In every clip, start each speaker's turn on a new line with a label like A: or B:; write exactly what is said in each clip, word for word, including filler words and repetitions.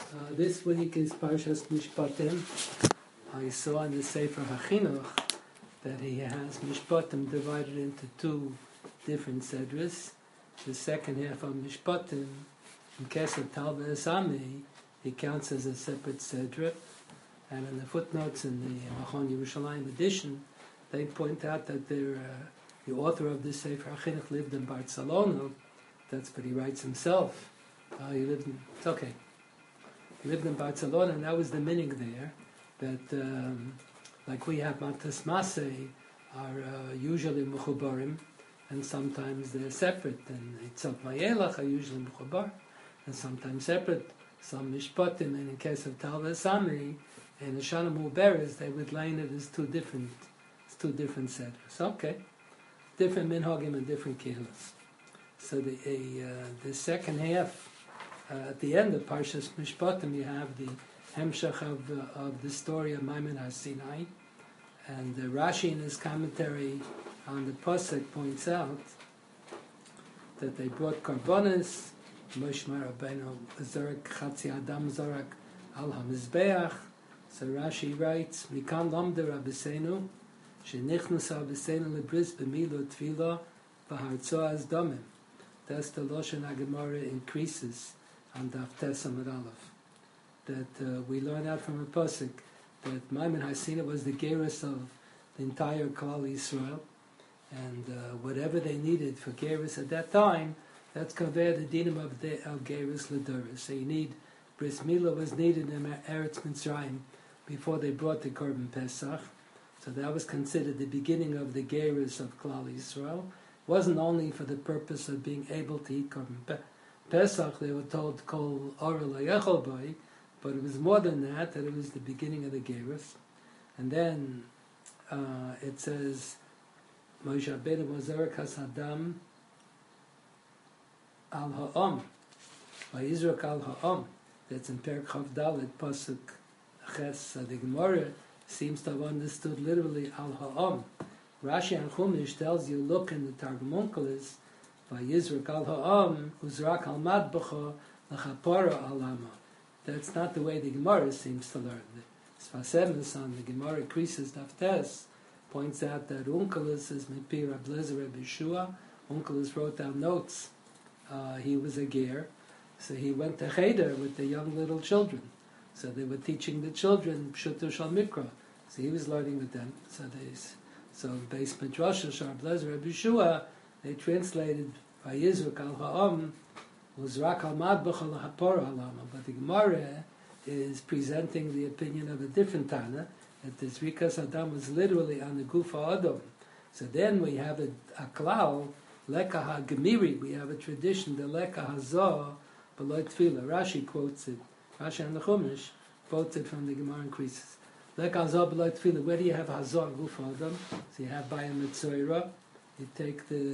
A: Uh, this week is Parshas Mishpatim. I saw in the Sefer HaChinuch that he has Mishpatim divided into two different sedras. The second half of Mishpatim, in Kesef Talva Esami, he counts as a separate sedra. And in the footnotes in the Machon Yerushalayim edition, they point out that they're, uh, the author of this Sefer HaChinuch lived in Barcelona. That's what he writes himself. Uh, he lived in, it's okay. He lived in Barcelona, and that was the meaning there, that um, like we have Matas Masei are uh, usually Mechubarim, and sometimes they're separate, and Itzav Mayelach are usually Mechubar, and sometimes separate. Some Mishpatim, and in case of Talva Sami, and Shana Muberes, they would line it as two different, as two different sedras. Okay, different minhagim and different kehillas. So the uh, the second half, uh, at the end of Parshas Mishpatim, you have the hemshach of uh, of the story of Maimon HaSinai, and uh, Rashi in his commentary on the pasuk points out that they brought karbonis. Moshe Rabbeinu zarak chatzi adam zarak al hamizbeach. So Rashi writes, Mikan lamde Rabbeinu shenichnas Rabbeinu lebris b'milo tefila v'hartzo az domim. That's the Lashon HaGemara increases on Daf Tes Amud Aleph. That uh, we learn out from a pasuk that Maimon HaSinai was the gerus of the entire Klal Yisrael, and uh, whatever they needed for gerus at that time, that's conveyed the dinim of, de, of gerus l'doros. So you need, bris milah was needed in Eretz Mitzrayim before they brought the Korban Pesach. So that was considered the beginning of the gerus of Klal Yisrael. Wasn't only for the purpose of being able to eat Korban Pesach, they were told Kol Ora Layechol Boi, but it was more than that, that it was the beginning of the Gerus. And then uh, it says, Moshe Rabbeinu Mozarak Hasadam Al Ha'om, Vayizrak Al Ha'om. That's in Perek Chav Dalet, Pasuk Ches. The Gemara seems to have understood literally Al Ha'om. Rashi and Chumash tells you, look in the Targum Onkelos, Vayizrak al ha'am, uzrak al madbacha, l'chapara alama. That's not the way the Gemara seems to learn. The Sfas Emes on the Gemara Krisis Daftes points out that Onkelos is Mipir Ablezer Reb Yeshua. Onkelos wrote down notes. Uh, he was a ger, so he went to Cheder with the young little children. So they were teaching the children Pshuto Shal Mikra. So he was learning with them. So they So Beis Midrash Shar Blazer Reb Yeshua, they translated Vayizrak al Ha'am Uzrak al Madbach al Hapor Alama. But the Gemara is presenting the opinion of a different Tana, that the Zrikas Adam was literally on the Gufa Adam. So then we have a, a klal, Leka HaGemiri, we have a tradition, the Leka HaZah B'loi Tefillah. Rashi quotes it, Rashi and the Chumash quotes it from the Gemara increases. Like Hazah B'loi Tefillah, where do you have Hazah Guf Adam? So you have by a Mitzorah, you take the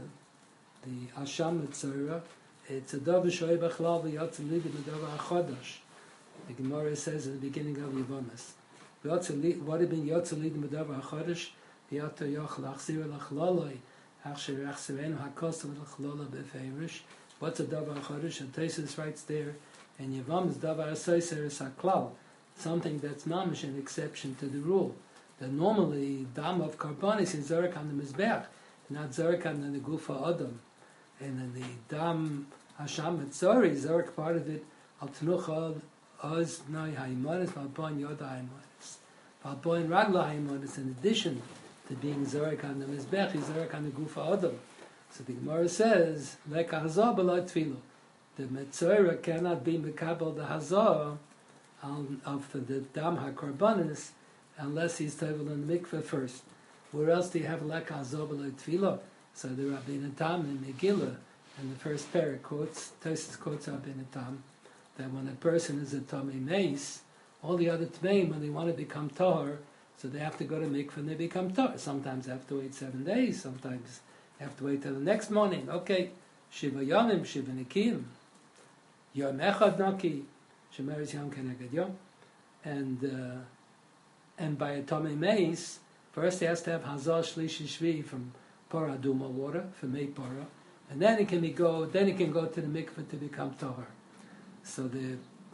A: the Asham Mitzorah, it's a Dov Shoy B'chlav V'yotzim Lidim Adov HaChodosh. The Gemara says in the beginning of Yevonis. What had been Yotzim Lidim Adov HaChodosh? V'yoto Yoch L'achzir L'chlaloi, Achsher Achsirenu HaKosav L'chlaloi B'feirish. What's a Dov HaChodosh? And Tesis writes there, and Yevonis Dov HaSoiser is HaKlal. Something that's mamish an exception to the rule. That normally dam of karbonis is zarek on the mizbeach, not zarek on the gufa adam. And then the dam hasham etzori, zarek part of it al tenuchal oz noi haimonis valpoin yoda haimonis valpoin ragla haimonis. In addition to being zarek on the mizbeach, he's zarek on the gufa adam. So the Gemara says lek hazah b'lo tefillah. The metzora cannot be mekabel the hazah of the, the dam ha-karbanis unless he's tevel in the mikveh first. Where else do you have leka hazah b'lo tefillah? So the Rabbeinu Tam in Megillah, and the first parak quotes, Tosis quotes Rabbeinu Tam, that when a person is a tamei meis, all the other tmeim, when they want to become tahor, so they have to go to mikveh and they become tahor. Sometimes they have to wait seven days, sometimes they have to wait till the next morning. Okay, shiva yomim, shiva nikiyim, yom echad naki, Shemeres Yom Keneged Yom, and uh, and by a Tomei Meis, first he has to have Hazah Shlishi Shvi from Para Duma water, from Mei Para, and then he can be go. Then he can go to the mikveh to become Tahor. So the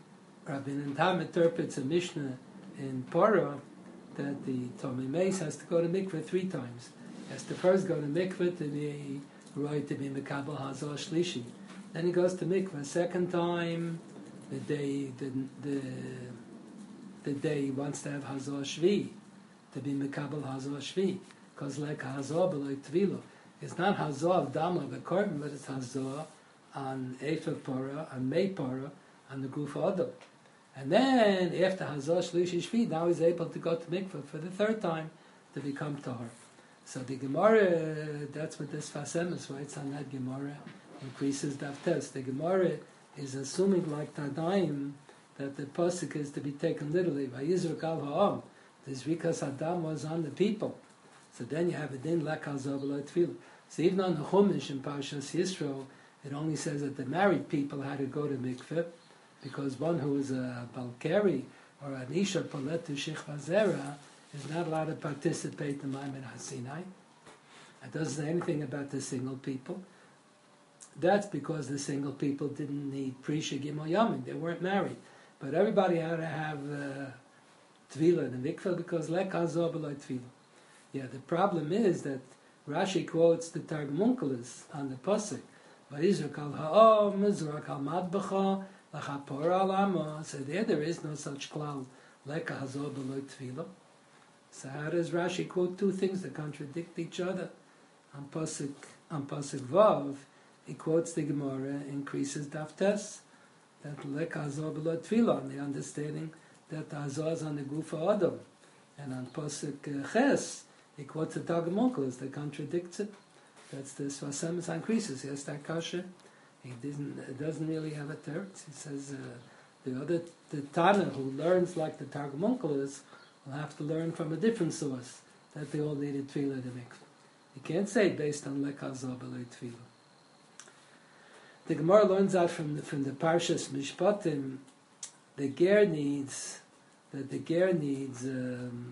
A: Rabbi Tam interprets a Mishnah in Parah that the Tomei Meis has to go to mikveh three times. He has to first go to mikveh to be right to be Mekabel Hazor Shlishi. Then he goes to mikveh a second time the day the the the day he wants to have Hazor Shvi, to be Mekabel Hazor Shvi. Because like Hazor B'loi Tvilo. It's not Hazor of Dam of a korban, but it's Hazor on Ephah Parah, on May Parah, on the Guf Adam. And then, after Hazor Shlishi Shvi, now he's able to go to mikveh for the third time to become Tahor. So the Gemara, that's what this Fasemis writes on that Gemara, increases Daftes. The Gemara is assuming like Tadaim that the Pasuk is to be taken literally. Vayizruk al ha'am. The Zrikas Adam was on the people. So then you have a din like Hazor B'loi Tefillah. So even on the Chumash in Parshas Yisro, it only says that the married people had to go to mikveh, because one who is a Balkari or an Isha Palet to Shechva Zera is not allowed to participate in Maimon HaSinai. It doesn't say anything about the single people. That's because the single people didn't need Prisha Gimel Yamin. They weren't married. But everybody had to have uh, Tvila in the mikveh because Lek Hazor B'loi Tvila. Yeah, the problem is that Rashi quotes the Targum Onkelos on the Pasuk. Vayizruk al ha'am, Mizrak al madbacha, so there, there is no such klal like a Hazor B'loi Tefillah. So how does Rashi quote two things that contradict each other? On Pasuk, on Pasuk Vav, he quotes the Gemara, increases Daftes, that like Hazor B'loi Tefillah, on the understanding that the Hazor is on the Gufa Adam. And on Pasuk Ches, he quotes the Targum Onkelos that contradicts it. That's the Svasemis increases. Yes, that kasha. He doesn't, it doesn't really have a teretz. He says uh, the other the Tana who learns like the Targum Onkelos will have to learn from a different source that they all needed tefillah to mikveh. You can't say based on Lek Hazor B'loi Tefillah. The Gemara learns out from the, from the Parshas Mishpatim the ger needs that the ger needs um,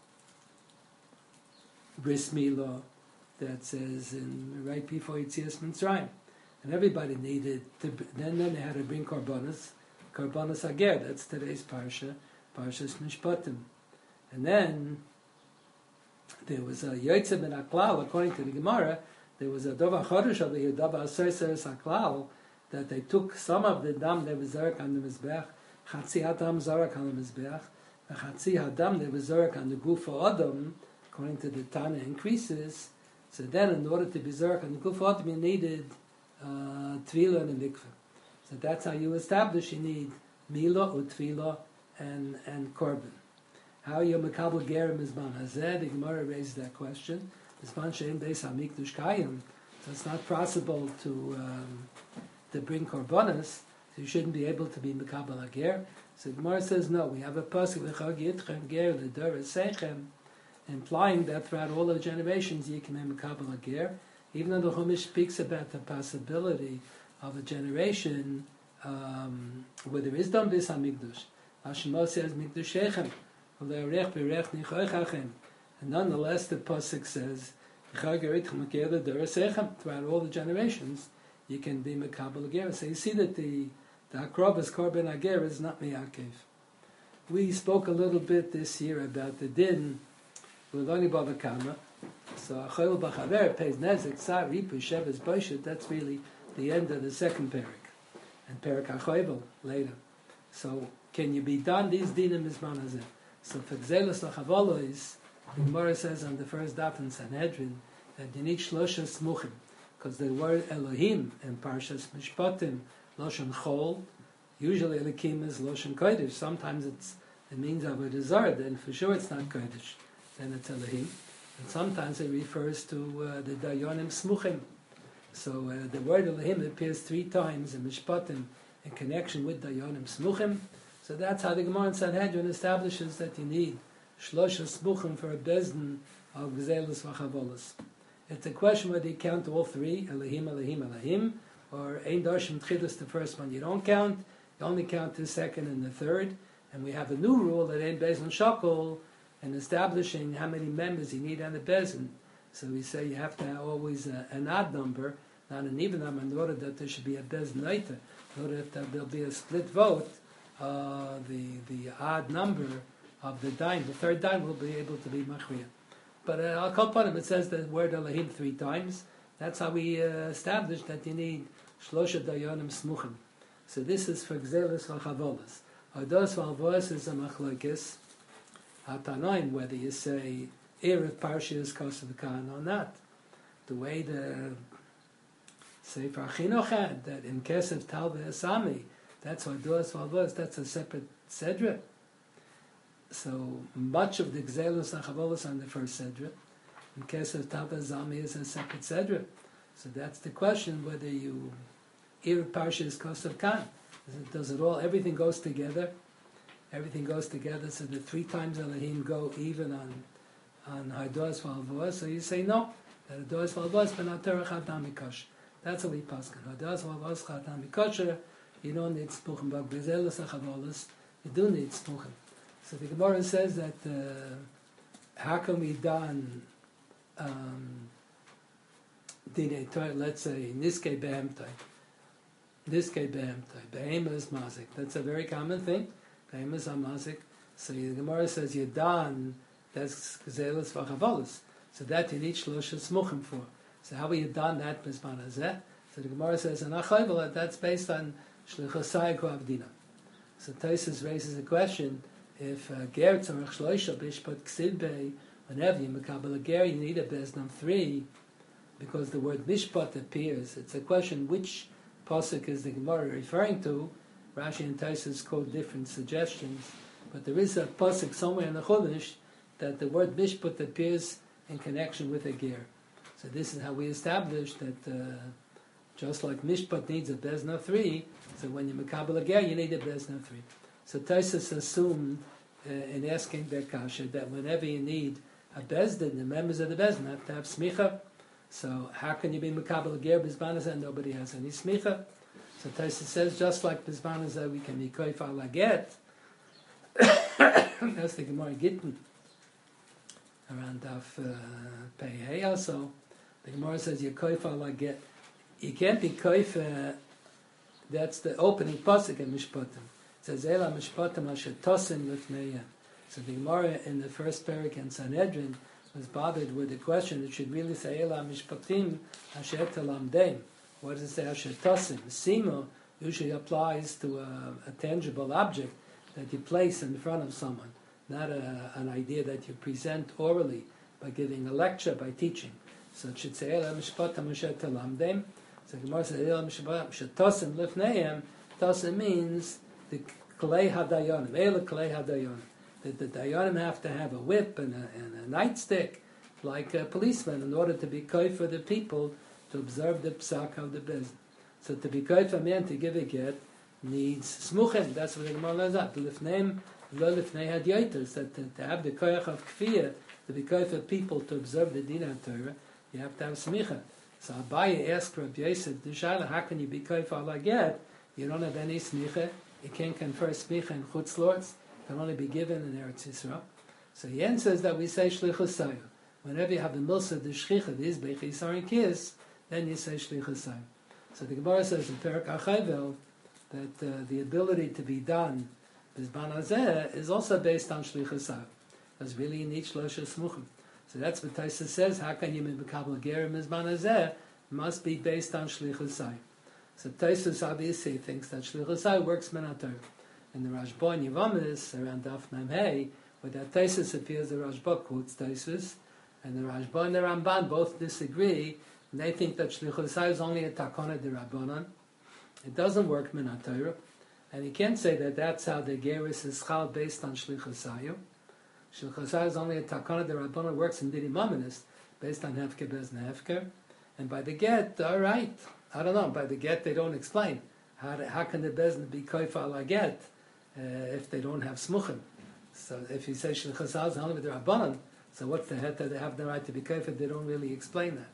A: bris milah that says in right before Yetzias Mitzrayim. And everybody needed to, then, then they had to bring Karbonos, Karbonos Ager, that's today's Parsha, Parshas Mishpatim. And then there was a Yotzei Ben Aklal, according to the Gemara, there was a Dova Chodesh of the Yodava Aser Seres Aklal, that they took some of the Dam they was Zarek on the Mizbeach, Chatzi Hadam Zarek on the Mizbeach, and Chatzi Hadam they was Zarek on the Gufa Adam, according to the Tana increases. So then in order to be Zarek on the Gufa Adam, you needed Uh, Tvila and a mikveh. So that's how you establish you need Mila, Utvila, and, and Korban. How you Mekabel Gerim Mizman Hazeh? The Gemara raises that question. Mizman Shein Beis HaMikdash Kayim. So it's not possible to um, to bring Korbanos, so you shouldn't be able to be Mekabel Ager. So the Gemara says no, we have a pasuk V'chag Yitchem Ger L'Dor Seichem, implying that throughout all the generations you can be Mekabel Ager. Even though the Chumash speaks about the possibility of a generation um, where there is Dam Beis HaMikdash, Hashemah says Mikdash Shechem, V'le'orech b'rech nichochachem, and nonetheless the pasuk says throughout all the generations you can be Mekabel Ager. So you see that the the Akrobas Korban Ager is not Me'akev. We spoke a little bit this year about the din with Oni Bava Kama. So Achol B'chaver pays Nezek, Sar, Ripu, Sheves, Boishet. That's really the end of the second parak, and parak Achoyvel later. So can you be done? These dinim is manazeh. So for Gzelos Lachavolois, the Gemara says on the first daf in Sanhedrin that you need Shlosha Smuchim, because the word Elohim in Parshas Mishpatim Loshen Chol, usually Elohim is Loshen Kodesh. Sometimes it's it means Avodah Zarah, then for sure it's not Kodesh, then it's Elohim. And sometimes it refers to uh, the Dayanim Smuchim. So uh, the word Elohim appears three times in Mishpatim in connection with Dayanim Smuchim. So that's how the Gemara in Sanhedrin establishes that you need Shlosha Smuchim for a Bezdin of Gzelos V'chavolos. It's a question whether you count all three, Elohim, Elohim, Elohim, or Ein Darshim Tchidus, the first one you don't count, you only count the second and the third. And we have a new rule that Ein Bezin Shokol, and establishing how many members you need on the bezin. So we say you have to have always a, an odd number, not an even number, in order that there should be a bezin later, in order that there'll be a split vote uh, the the odd number of the dime, the third dime will be able to be machriya. But uh, I'll call upon him. It says the word Elohim three times. That's how we uh, established that you need shlosha dayanim smuchim. So this is for gzelis v'chavolas. Odos v'alvos is a machlokes hatanoim, whether you say erev parsha is kosev kan or not. The way the Sefer Chinuch had that in Kesef Talva Asami, that's odos v'alvos. That's a separate sedra. So much of the gzelis and chavolas on the first sedra. In Kesef Talva Asami is a separate sedra. So that's the question, whether you erev parsha is kosev kan. Does it all, everything goes together? Everything goes together, so the three times Elohim go even on on Hados Valvos. So you say no, that Hados Valvos Benater Chatam Mikosh. That's how we pass. Hados Valvos Chatam Mikosher. You don't need Spuchim, but Bezelos Achavolos, you do need Spuchim. So the Gemara says that uh, how can we done um, let's say Niske Behemtai. Niske Behemtai. Behema is mazik. That's a very common thing. Behema is a mazik. So the Gemara says Yadan, that's Gzelis V'chavolos. So that you need Shlosha Smuchim for. So how you done that Mizman Hazeh? So the Gemara says Anachayvel, that's based on Shlichosai Avdina. So Taisus raises a question: if uh, Ger Tzarech Shloisha Bishpat Ksibbe, whenever you Mekabel a Ger, you need a Bezdam three, because the word Mishpat appears. It's a question which pasuk is the Gemara referring to. Rashi and Taisus quote different suggestions, but there is a pasuk somewhere in the Chumash that the word Mishpat appears in connection with a Ger. So this is how we establish that uh, just like Mishpat needs a Bezna three, so when you Mekabel a Ger, you need a Bezna three. So Taisus assumed uh, in asking their kasha that whenever you need a Bezdin, the members of the Bezdin have to have smicha. So how can you be Mekabel a Ger Bizbanas and nobody has any smicha? So Taisus says just like Bizbanas that we can be koif ala get. That's the Gemara Gittin around Daf uh, Pei Hey also. The Gemara says you koif ala get. You can't be koif. Uh, that's the opening pasuk in Mishpatim. It says Ela Mishpatim Asher Tosim Lifneiya. So the Gemara in the first parak in Sanhedrin was bothered with the question. It should really say Ela Mishpatim Asher Talamdeim. What does it say Asher Tosim? Simo usually applies to a, a tangible object that you place in front of someone, not a, an idea that you present orally by giving a lecture, by teaching. So it should say Ela Mishpatim Asher Talamdeim. So the Gemara says Ela Mishpatim Asher Tosim Lifneiim. Tosim means the Klei Hadayonim. Ela Klei Hadayonim. That the Dayanim have to have a whip and a, and a nightstick, like a policeman, in order to be koif for the people to observe the psak of the business. So to be koif a man to give a get needs smuchim. That's what the Gemara learns out. The lifneim, lo lifnei hadyotos. That to, to have the koyach of kfiyah, to be koif for people to observe the din of Torah, you have to have smicha. So Abaye asked Rabbi Yosef, Dushala, how can you be koif ala get? You don't have any smicha. You can't confer smicha in chutz lords. Can only be given in Eretz Yisrael. So Yen says that we say Shlichus Sayu. Whenever you have the milsa, the shchicha, the izbech, yisar and kis, then you say Shlichus Sayu. So the Gemara says in Perak Achayvel that uh, the ability to be done Bizban Hazeh is also based on Shlichus Sayu. Because really you need Shlosha Smuchim. So that's what Taisa says, how can you be Mekabel Gerim Bizban Hazeh? Must be based on Shlichus Sayu. So Taisa obviously thinks that Shlichus Sayu works Menator. In the Rashba and Yevamis, around Daf Mem Hey, where that Taisus appears, the Rashba quotes Taisus, and the Rashba and the Ramban both disagree, and they think that Shlichus Sayu is only a Takona de Rabbanan. It doesn't work Minat Torah, and you can't say that that's how the Geris is chal based on Shlichus Sayu. Shlichus Sayu is only a Takona de Rabbanan, works in Didi Maminis, based on Hefker Bezna Hefker, and by the get, all right, I don't know, by the get they don't explain. How, how can the Bezna be koif ala get? Uh, if they don't have smuchim. So if you say Shlichus Sayu is only with the Rabbanan, so what's the head that they have the right to be koif? They don't really explain that.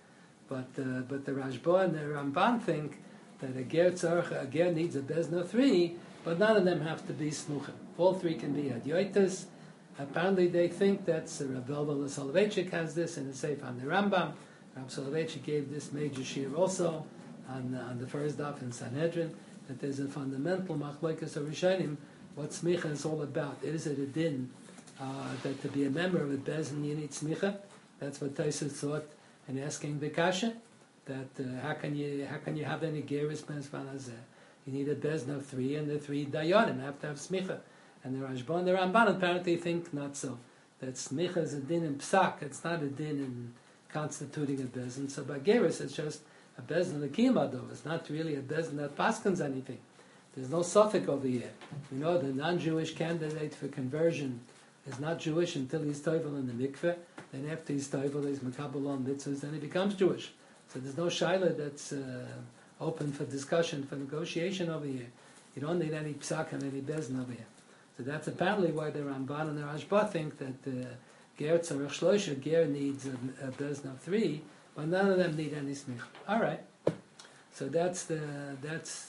A: But uh, but the Rashba and the Ramban think that a ger tzarech, a ger needs a bezna three, but none of them have to be smuchim. All three can be hadyotis. Apparently they think that's uh, Rav Elvel Soloveitchik has this in the Sefer on the Rambam. Rav Soloveitchik gave this major shir also on, on the first daf in Sanhedrin. that there's a fundamental machlokes of Rishonim what smicha is all about. Is it a din uh, that to be a member of a bezin you need smicha? That's what Tosfos thought in asking the kasha. That uh, how can you how can you have any geris bezvan hazeh? You need a bezin of three, and the three dayanim have to have smicha. And the Rashba and the Ramban apparently think not so. That smicha is a din in psak. It's not a din in constituting a bezin. So by geris it's just a bezin lekimado. It's not really a bezin that paskins anything. There's no suffix over here. You know, the non-Jewish candidate for conversion is not Jewish until he's toivel in the mikveh. Then after he's toivel, he's makabel on mitzvahs, then he becomes Jewish. So there's no shaila that's uh, open for discussion, for negotiation over here. You don't need any psak and any bezin over here. So that's apparently why the Ramban and the Rashba think that uh, ger tzarech shloisha, ger needs a, a bezin of three, but none of them need any smicha. All right. So that's the that's.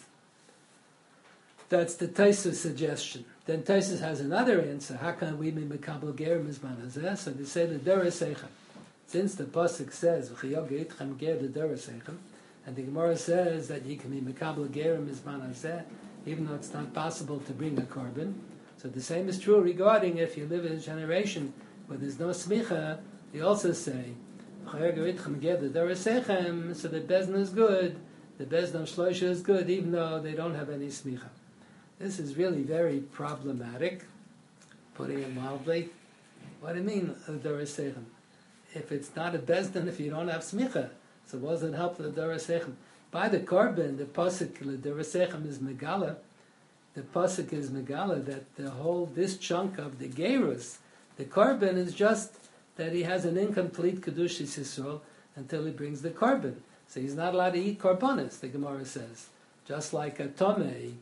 A: That's the Tosfos suggestion. Then Tosfos has another answer. How can we be mekabel ger mizman hazeh? So they say the dora seichem. Since the pasuk says v'chiyog eitchem ger the dora seichem, and the Gemara says that you can be mekabel ger mizman hazeh, even though it's not possible to bring a korban. So the same is true regarding if you live in a generation where there's no smicha. They also say v'chiyog eitchem ger the dora seichem. So the bezin is good. The bezin of shloisha is good, even though they don't have any smicha. This is really very problematic, putting it mildly. What do you mean, Dora Sechem? If it's not a bezdin, if you don't have smicha, so what does it help the Dora Sechem? By the korban, the pasuk, the Dora Sechem is megala. The pasuk is megala that the whole, this chunk of the gerus, the korban is just that he has an incomplete kedushas Yisrael until he brings the korban. So he's not allowed to eat korbanos, the Gemara says. Just like a tomei,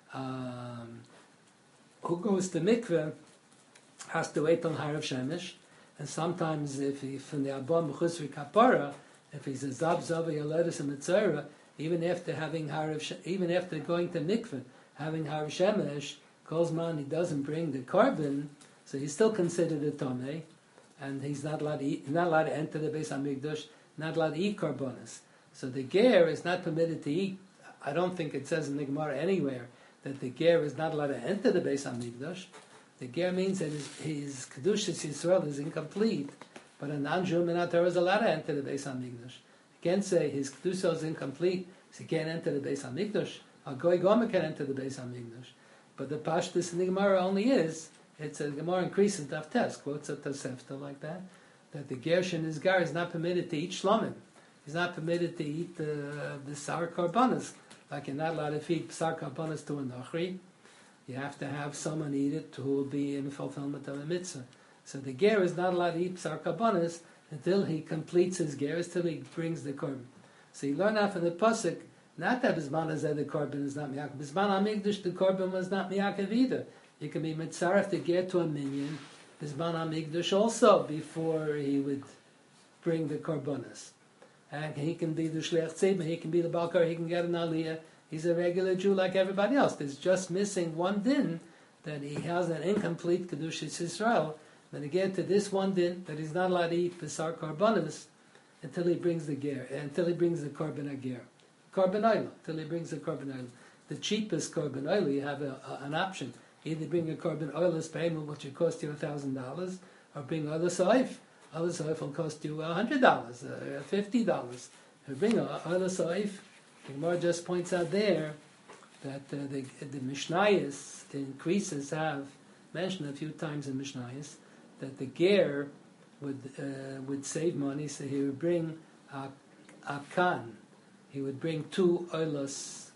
A: Um, who goes to mikveh has to wait on Harav Shemesh, and sometimes if he from the Abba Mechusri Kapara, if he's a Zab Zava Yoledus and Mitzvah, even after having Harav, even after going to mikveh, having Harav Shemesh, Kozman he doesn't bring the korban, so he's still considered a Tomei, and he's not allowed to eat, not allowed to enter the Beis Hamikdash, not allowed to eat korbanos. So the ger is not permitted to eat. I don't think it says in the Gemara anywhere that the ger is not allowed to enter the Beis Hamikdash. The ger means that his, his kedushas Yisrael is incomplete, but a non-Jew minator is allowed to enter the Beis Hamikdash. You can't say his kedusha is incomplete, so he can't enter the Beis Hamikdash. A goy gomer can enter the Beis Hamikdash. But the pashtus in the Gemara only is, it's a Gemara increases daf tes, quotes a Tosefta like that, that the ger shen gar is not permitted to eat shlomim. He's not permitted to eat the, the sour korbanos. Like you're not allowed to feed psar karbanos to a nochri, you have to have someone eat it who will be in fulfillment of a mitzvah. So the ger is not allowed to eat psar karbanos until he completes his ger, until he brings the korban. So you learn out from the pasuk not that bisman hazeh the korban is not miyakev. Bisman hamikdash the korban was not miyakev either. You can be mitzaref the ger to a minyan, bisman hamikdash also before he would bring the korbanos. And he can be the Shliach Tzibah, he can be the Balkar, he can get an Aliyah. He's a regular Jew like everybody else. There's just missing one din, that he has an incomplete Kedushas Yisrael. Then he get to this one din, that he's not allowed to eat Pesar Karbanis until he brings the ger, until he brings the Korban Ager. Korban Oil, until he brings the Korban Oil. The cheapest Korban Oil, you have a, a, an option. Either bring a Korban Oilus payment, which will cost you one thousand dollars, or bring Oilus Oif. Oilus Oif will cost you one hundred dollars, uh, fifty dollars. If you bring a Oilus Oif, the Gemara just points out there that uh, the, the Mishnayos, the increases have mentioned a few times in Mishnayos that the ger would uh, would save money, so he would bring a, a kan. He would bring two Oilus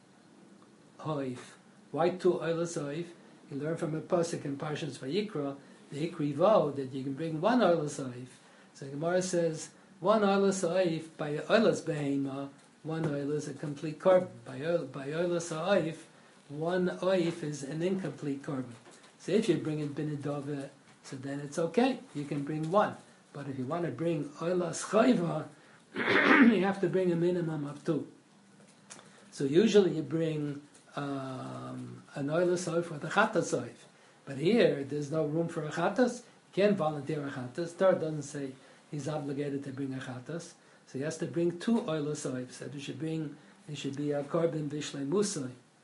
A: Oif. Why two Oilus Oif? You learn from a pasuk in Parshas Vayikra, the Ikrivo, that you can bring one Oilus Oif. So the Gemara says, one Oilus Oif, by Oilus Behema, one Oil is a complete korban. By, by Oilus Oif, one Oif is an incomplete korban. So if you bring in Binidova, so then it's okay, you can bring one. But if you want to bring Oilus Chayva, you have to bring a minimum of two. So usually you bring um, an Oilus Oif with a Chatas Oif. But here, there's no room for a chatas. You can't volunteer a chatas. Torah doesn't say he's obligated to bring a chatas. So he has to bring two oilus oif. So he should bring, he should be a korban bishlei musai.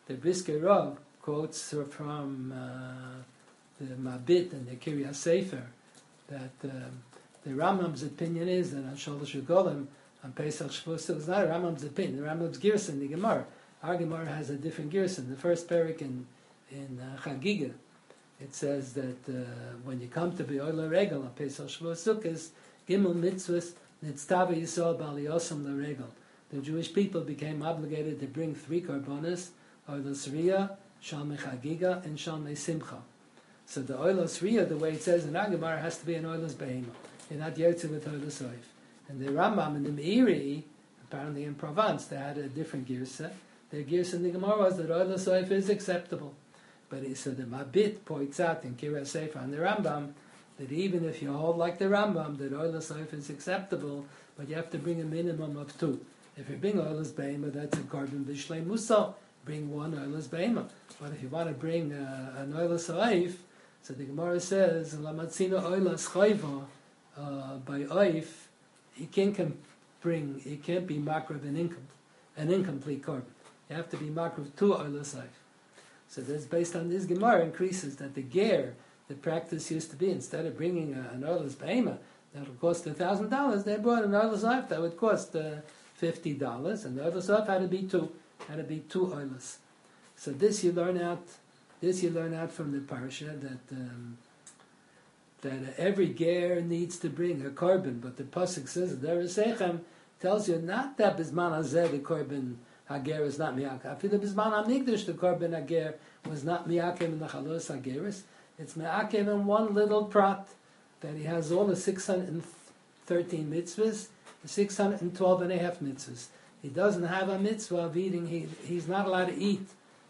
A: the Brisker Rav quotes from uh, the Mabit and the Kiryas Sefer that um, the Rambam's opinion is that on Shalosh Regalim, on Pesach Shavuos, it's not a Rambam's opinion. The Rambam's Girson, the Gemara. Our Gemara has a different Girson. The first parak in in uh, Chagiga, it says that uh, when you come to Be'olah Regal on Pesach Shavuos Sukkos, Gimel Mitzvahs Nitztava Yisrael Bal Yosem LaRegal. The Jewish people became obligated to bring three karbonos: Oilos Riyah, Shalmei Chagiga, and Shalmei Simcha. So the Oilos Riyah, the way it says in our Gemara, has to be an Oilos Behema. You're not Yotze with Oilos Oif. And the Rambam and the Meiri, apparently in Provence, they had a different girsa. Their girsa in the Gemara was that Oilos Oif is acceptable. But he said the Mabit points out in Kiryas Sefer and the Rambam that even if you hold like the Rambam, that Oilos Oif is acceptable, but you have to bring a minimum of two. If you bring Oilos Behema, that's a carbon Bishlei Musa. Bring one Oilos Behema. But if you want to bring uh, an Oilos Oif, so the Gemara says, Lamatzina Oilos Chayva, uh, by Oif, he can't bring, he can't be makrav an, incom- an incomplete carbon. You have to be makrav two Oilos Oif. So that's based on this Gemara increases that the ger, the practice used to be, instead of bringing a, an Oilos Behema, that would cost a thousand dollars, they brought an Oilos Oif that would cost uh, fifty dollars, and the Oilos Oif had to be two, had to be two Oilos. So this you learn out, this you learn out from the parsha that um, that uh, every ger needs to bring a carbon, but the pasuk says the Sechem tells you not that bisman hazeh the carbon hager is not miyakim. After the bisman hamikdash the carbon hager was not miyakim in the chalos hageris. It's miyakim in one little prat that he has all the six hundred thirteen mitzvahs, the six hundred twelve and a half mitzvahs. He doesn't have a mitzvah of eating. He he's not allowed to eat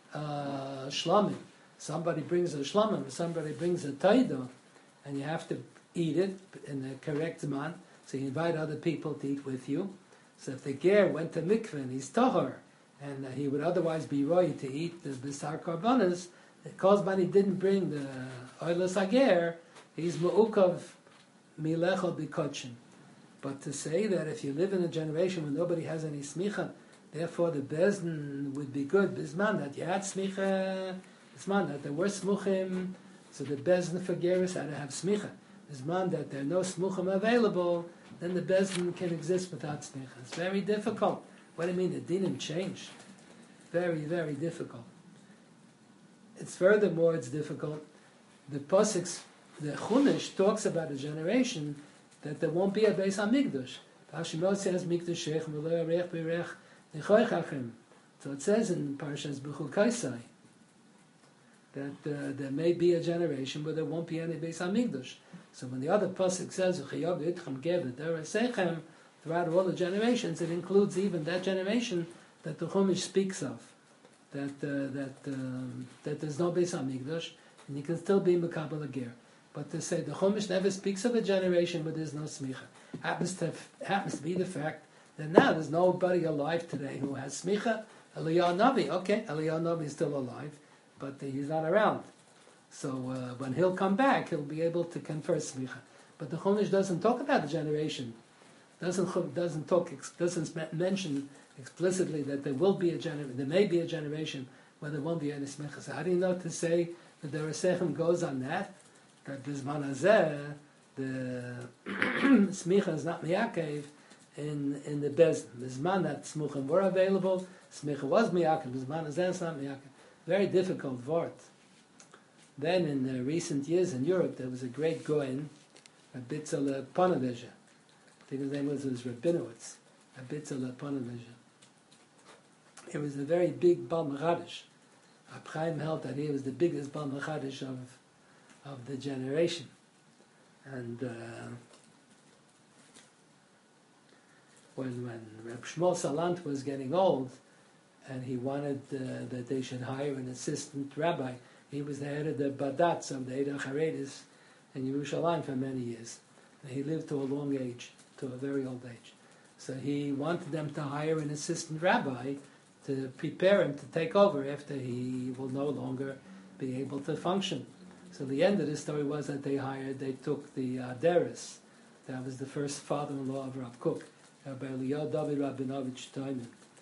A: uh, shlamim. Somebody brings a shlamim, somebody brings a taida, and you have to eat it in the correct man. So you invite other people to eat with you. So if the ger went to mikveh and he's tahor, and uh, he would otherwise be roy to eat the bisar karbanas, because when he didn't bring the oilos hager, he's mu'ukav milechol bikotchin. But to say that if you live in a generation where nobody has any smicha, therefore the bezdin would be good, bisman that you had smicha, bisman that there were smuchim, so the bezdin for geris had to have smicha. Bisman that there are no smuchim available, then the bezdin can exist without smicha. It's very difficult. What do you mean? The dinim changed. Very, very difficult. It's furthermore, it's difficult. The Pasuk, the Chumash talks about a generation that there won't be a Beis HaMikdash. Hashemot says, Mikdash Shech, Meloi Arech Berech, Nechoich Hachem. So it says in Parshas Bechukaisai that uh, there may be a generation where there won't be any Beis HaMikdash. So when the other Pasuk says, Uchayog Yitchem Gev, Derech Sechem, throughout all the generations, it includes even that generation that the Chumash speaks of. That uh, that um, that there's no Beis HaMikdash, and you can still be Mekabel Agir. But to say the Chumash never speaks of a generation where there's no smicha happens to happens to be the fact that now there's nobody alive today who has smicha. Eliyahu Navi, okay, Eliyahu Navi is still alive, but uh, he's not around. So uh, when he'll come back, he'll be able to confer smicha. But the Chumash doesn't talk about the generation. Doesn't doesn't talk doesn't mention explicitly that there will be a gener- there may be a generation where there won't be any smicha. So how do you know to say that the Resechem goes on that? That Bisman Hazeh, the smicha is not miyakev in in the bezdin. Bisman that smuchim were available, smicha was miyakev. Bisman Hazeh is not miyakev. Very difficult word. Then in the recent years in Europe, there was a great goin, a Bitzel Ponevezher. I think his name was, was Rabinowitz, a Bitzel Ponevezher. It was a very big Bal Mechadish. Chaim held that he was the biggest Bal Mechadish of of the generation. And uh, when when Reb Shmuel Salant was getting old, and he wanted uh, that they should hire an assistant rabbi, he was the head of the Badatz of the Eidah Charedis in Yerushalayim for many years. And he lived to a long age, to a very old age. So he wanted them to hire an assistant rabbi to prepare him to take over after he will no longer be able to function. So the end of the story was that they hired, they took the uh, Deris, that was the first father-in-law of Rav Kook, Rabbi Eliyahu David Rabinovich Toinen.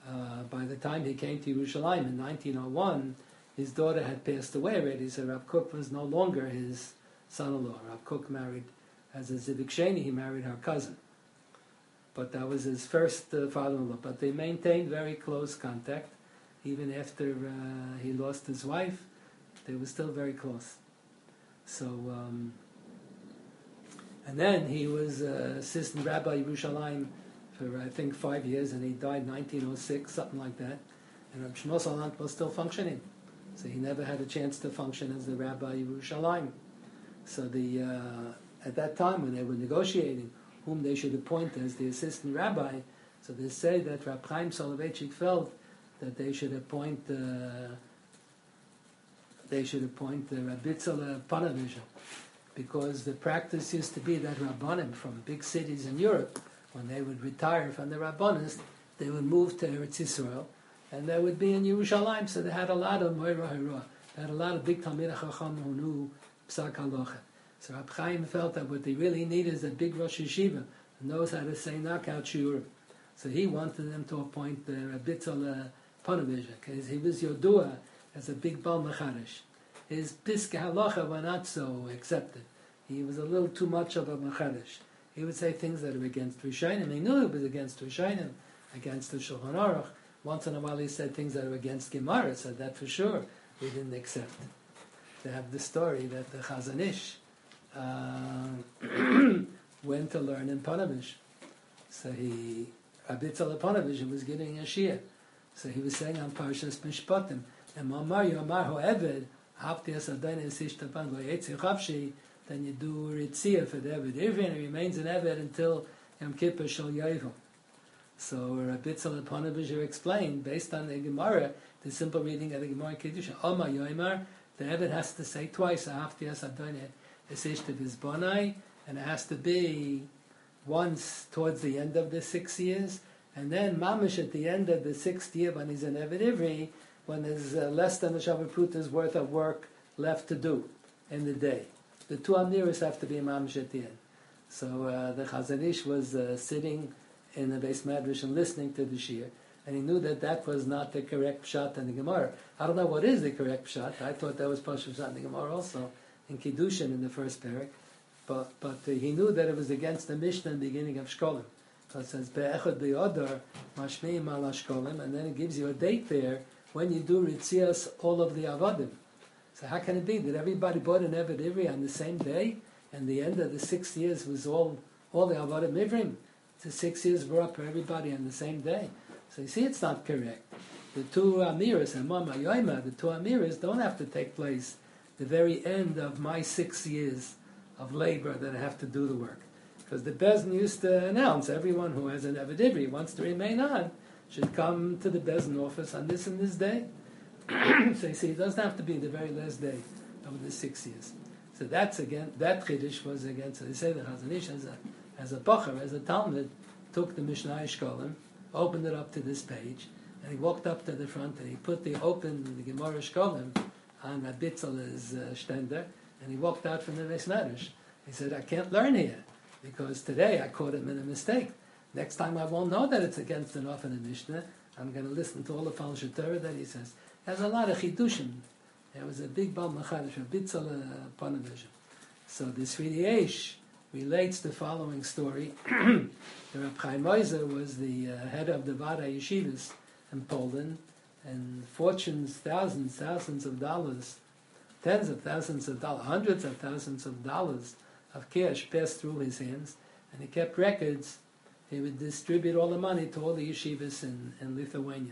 A: Uh, by the time he came to Yerushalayim in nineteen oh one, his daughter had passed away already, so Rav Kook was no longer his son-in-law. Rav Kook married, as a Zivik Sheni, he married her cousin. But that was his first uh, father-in-law. But they maintained very close contact. Even after uh, he lost his wife, they were still very close. So, um, and then he was uh, assistant rabbi Yerushalayim for, I think, five years, and he died in nineteen oh six, something like that. And Rav Shmuel Salant was still functioning. So he never had a chance to function as the rabbi Yerushalayim. So the uh, at that time, when they were negotiating whom they should appoint as the assistant rabbi, so they say that Rab Chaim Soloveitchik felt that they should appoint uh, they should appoint the Rabbi Tzala Panovizha, because the practice used to be that Rabbanim from big cities in Europe, when they would retire from the Rabbanis, they would move to Eretz Yisrael, and they would be in Yerushalayim. So they had a lot of Moira Hira, they had a lot of big Talmidei Chacham who knew Psak Halacha. So Rab Chaim felt that what they really need is a big Rosh Yeshiva who knows how to say knockout shiurim. So he wanted them to appoint the Rabbi Tzala Panovizha, because he was Yodua as a big Bal Mecharish. His Piskei Halacha were not so accepted. He was a little too much of a Mecharish. He would say things that are against Rishonim. He knew it was against Rishonim, against the Shulchan Aruch. Once in a while he said things that are against Gemara, said that for sure we didn't accept. They have the story that the Chazon Ish uh, went to learn in Panovizh. So he, Rabbi Tzala Panovizh was giving a shiur. So he was saying on Parshas Mishpatim, and Mamar Yomar Ho'eved, Hafti Asadayne Sishtapan Goyetzi Chavshi, then you do Ritzia for the Eved Ivri, and it remains an Eved until Yom Kippur Shal Yovel. So Rabbi Tzala Panovizh explained, based on the Gemara, the simple reading of the Gemara Kiddushin, Omar Yomar, the Eved has to say twice, Hafti Asadayne Sishtapan, and it has to be once towards the end of the six years, and then mamish at the end of the sixth year when he's an Eved Ivri, when there's uh, less than a Shavah Pruta's worth of work left to do in the day. The two Amiris have to be mamish at the end. So uh, the Chazon Ish was uh, sitting in the Beis Medrash and listening to the shiur, and he knew that that was not the correct pshat in the Gemara. I don't know what is the correct pshat. I thought that was Pashut Pshat in the Gemara also, in Kiddushin in the first parak. But but uh, he knew that it was against the Mishnah in the beginning of Shkolim. So it says, Be'echad be'odar, mashmeim ala Shkolim, and then it gives you a date there when you do Ritzias all of the Avadim. So how can it be that everybody bought an Eved Ivri on the same day, and the end of the six years was all all the Avadim Ivrim? The six years were up for everybody on the same day. So you see, it's not correct. The two Amiras, and Mama Yoima, the two Amiras don't have to take place the very end of my six years of labor that I have to do the work. Because the Bezdin used to announce everyone who has an Eved Ivri wants to remain on should come to the Bezdin office on this and this day. So you see, it doesn't have to be the very last day of the six years. So that's again, that Chiddush was against, so they say the Chazon Ish as a, as a Bocher, as a Talmud, took the Mishnah Shkolim, opened it up to this page, and he walked up to the front and he put the open, the Gemara Shkolim on Rabbi Tzala's uh, stender, and he walked out from the Beis Medrash. He said, I can't learn here, because today I caught him in a mistake. Next time I won't know that it's against an off in the Mishnah. I'm going to listen to all the Falsha Torah that he says. There's a lot of Chidushim. There was a big Bal Machadish, Rabbi Tzala Panovizh. So the Sfirei Eish relates the following story. The Reb Chaim Moiser was the uh, head of the Vada Yeshivas in Poland, and fortunes, thousands, thousands of dollars, tens of thousands of dollars, hundreds of thousands of dollars of cash passed through his hands, and he kept records. He would distribute all the money to all the yeshivas in, in Lithuania,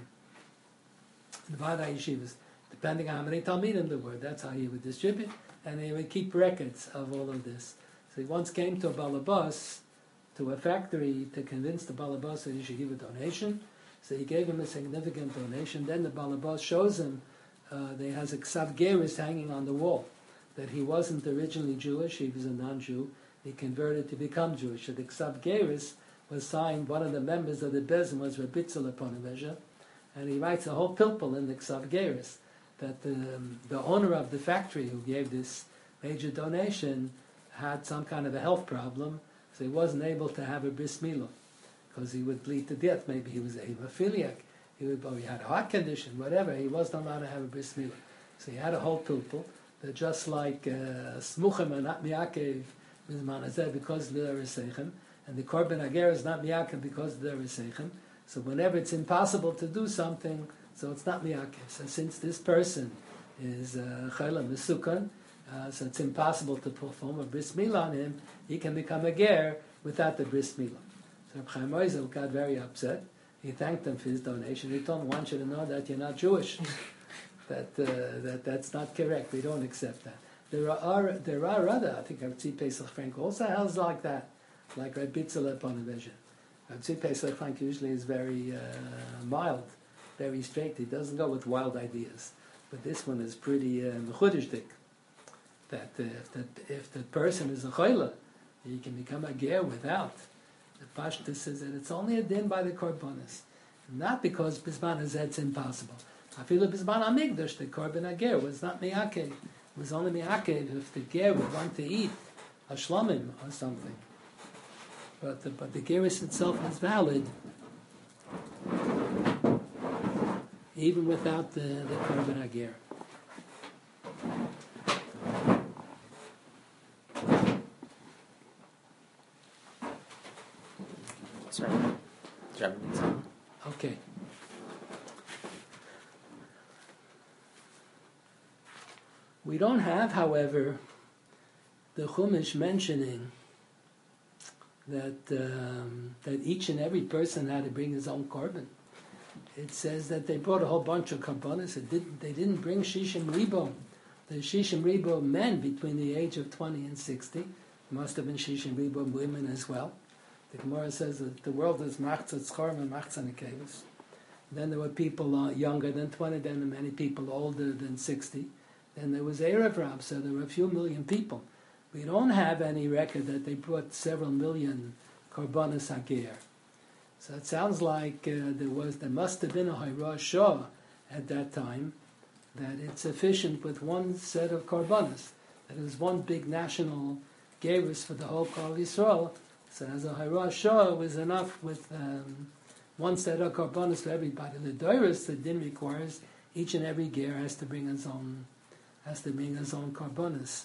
A: the Vada yeshivas, depending on how many talmidim there were. That's how he would distribute, and he would keep records of all of this. So he once came to a balabas, to a factory, to convince the balabas that he should give a donation. So he gave him a significant donation. Then the balabas shows him uh, that he has a ksav geris hanging on the wall, that he wasn't originally Jewish, he was a non-Jew. He converted to become Jewish. So the ksav geris was signed, one of the members of the Bezdin was Rabbi Tzala Panovizh, and he writes a whole pilpul in the ksav geris that the, um, the owner of the factory who gave this major donation had some kind of a health problem, so he wasn't able to have a bris milah, because he would bleed to death. Maybe he was a hemophiliac, he, would, or he had a heart condition, whatever, he wasn't allowed to have a bris milah. So he had a whole pupil that just like smuchem and not miyakev mizman hazeh because they're reseichem, and the korban hager is not miyakev because they're reseichem. So whenever it's impossible to do something, so it's not miyakev. So since this person is chayla uh, mesukan, uh, so it's impossible to perform a bris milah on him, he can become a ger without the bris milah. So Reb Chaim Oizel got very upset. He thanked him for his donation. He told him, I want you to know that you're not Jewish. that uh, that that's not correct. We don't accept that. There are there are other, I think Rabbi Tzvi Pesach Frank also has like that, like Rabbi Bitzalel Ponevezhin. Rabbi Tzvi Pesach Frank usually is very uh, mild, very straight. He doesn't go with wild ideas. But this one is pretty mechudishdik. Uh, that uh, if the if the person is a chayla, he can become a ger without. The Pashtus says that it's only a din by the korbanos, not because bisman hazeh it's impossible. I feel that bisman amigdash the korban hager was not miyakev. It was only miyakev if the ger would want to eat a shlamim or something. But the, but the gerus itself is valid even without the the korban hager.
B: Sorry.
A: Okay. We don't have, however, the Chumash mentioning that um, that each and every person had to bring his own korban. It says that they brought a whole bunch of korbanos. It didn't. They didn't bring shishim ribo. The shishim ribo men between the age of twenty and sixty. Must have been shishim ribo women as well. The Gemara says that the world is machzat schorim and machzat nekevus. Then there were people uh, younger than twenty. Then there were many people older than sixty. Then there was Erev Rab, so there were a few million people. We don't have any record that they brought several million korbanos hager. So it sounds like uh, there was, there must have been a Hayrah Shah at that time, that it's sufficient with one set of korbanos. That is one big national gerus for the whole Klal Yisrael. So as a Hayrah Shah, it was enough with um, one set of korbanos for everybody. The Doros, the din requires each and every ger has to bring his own, has to bring his own korbanos.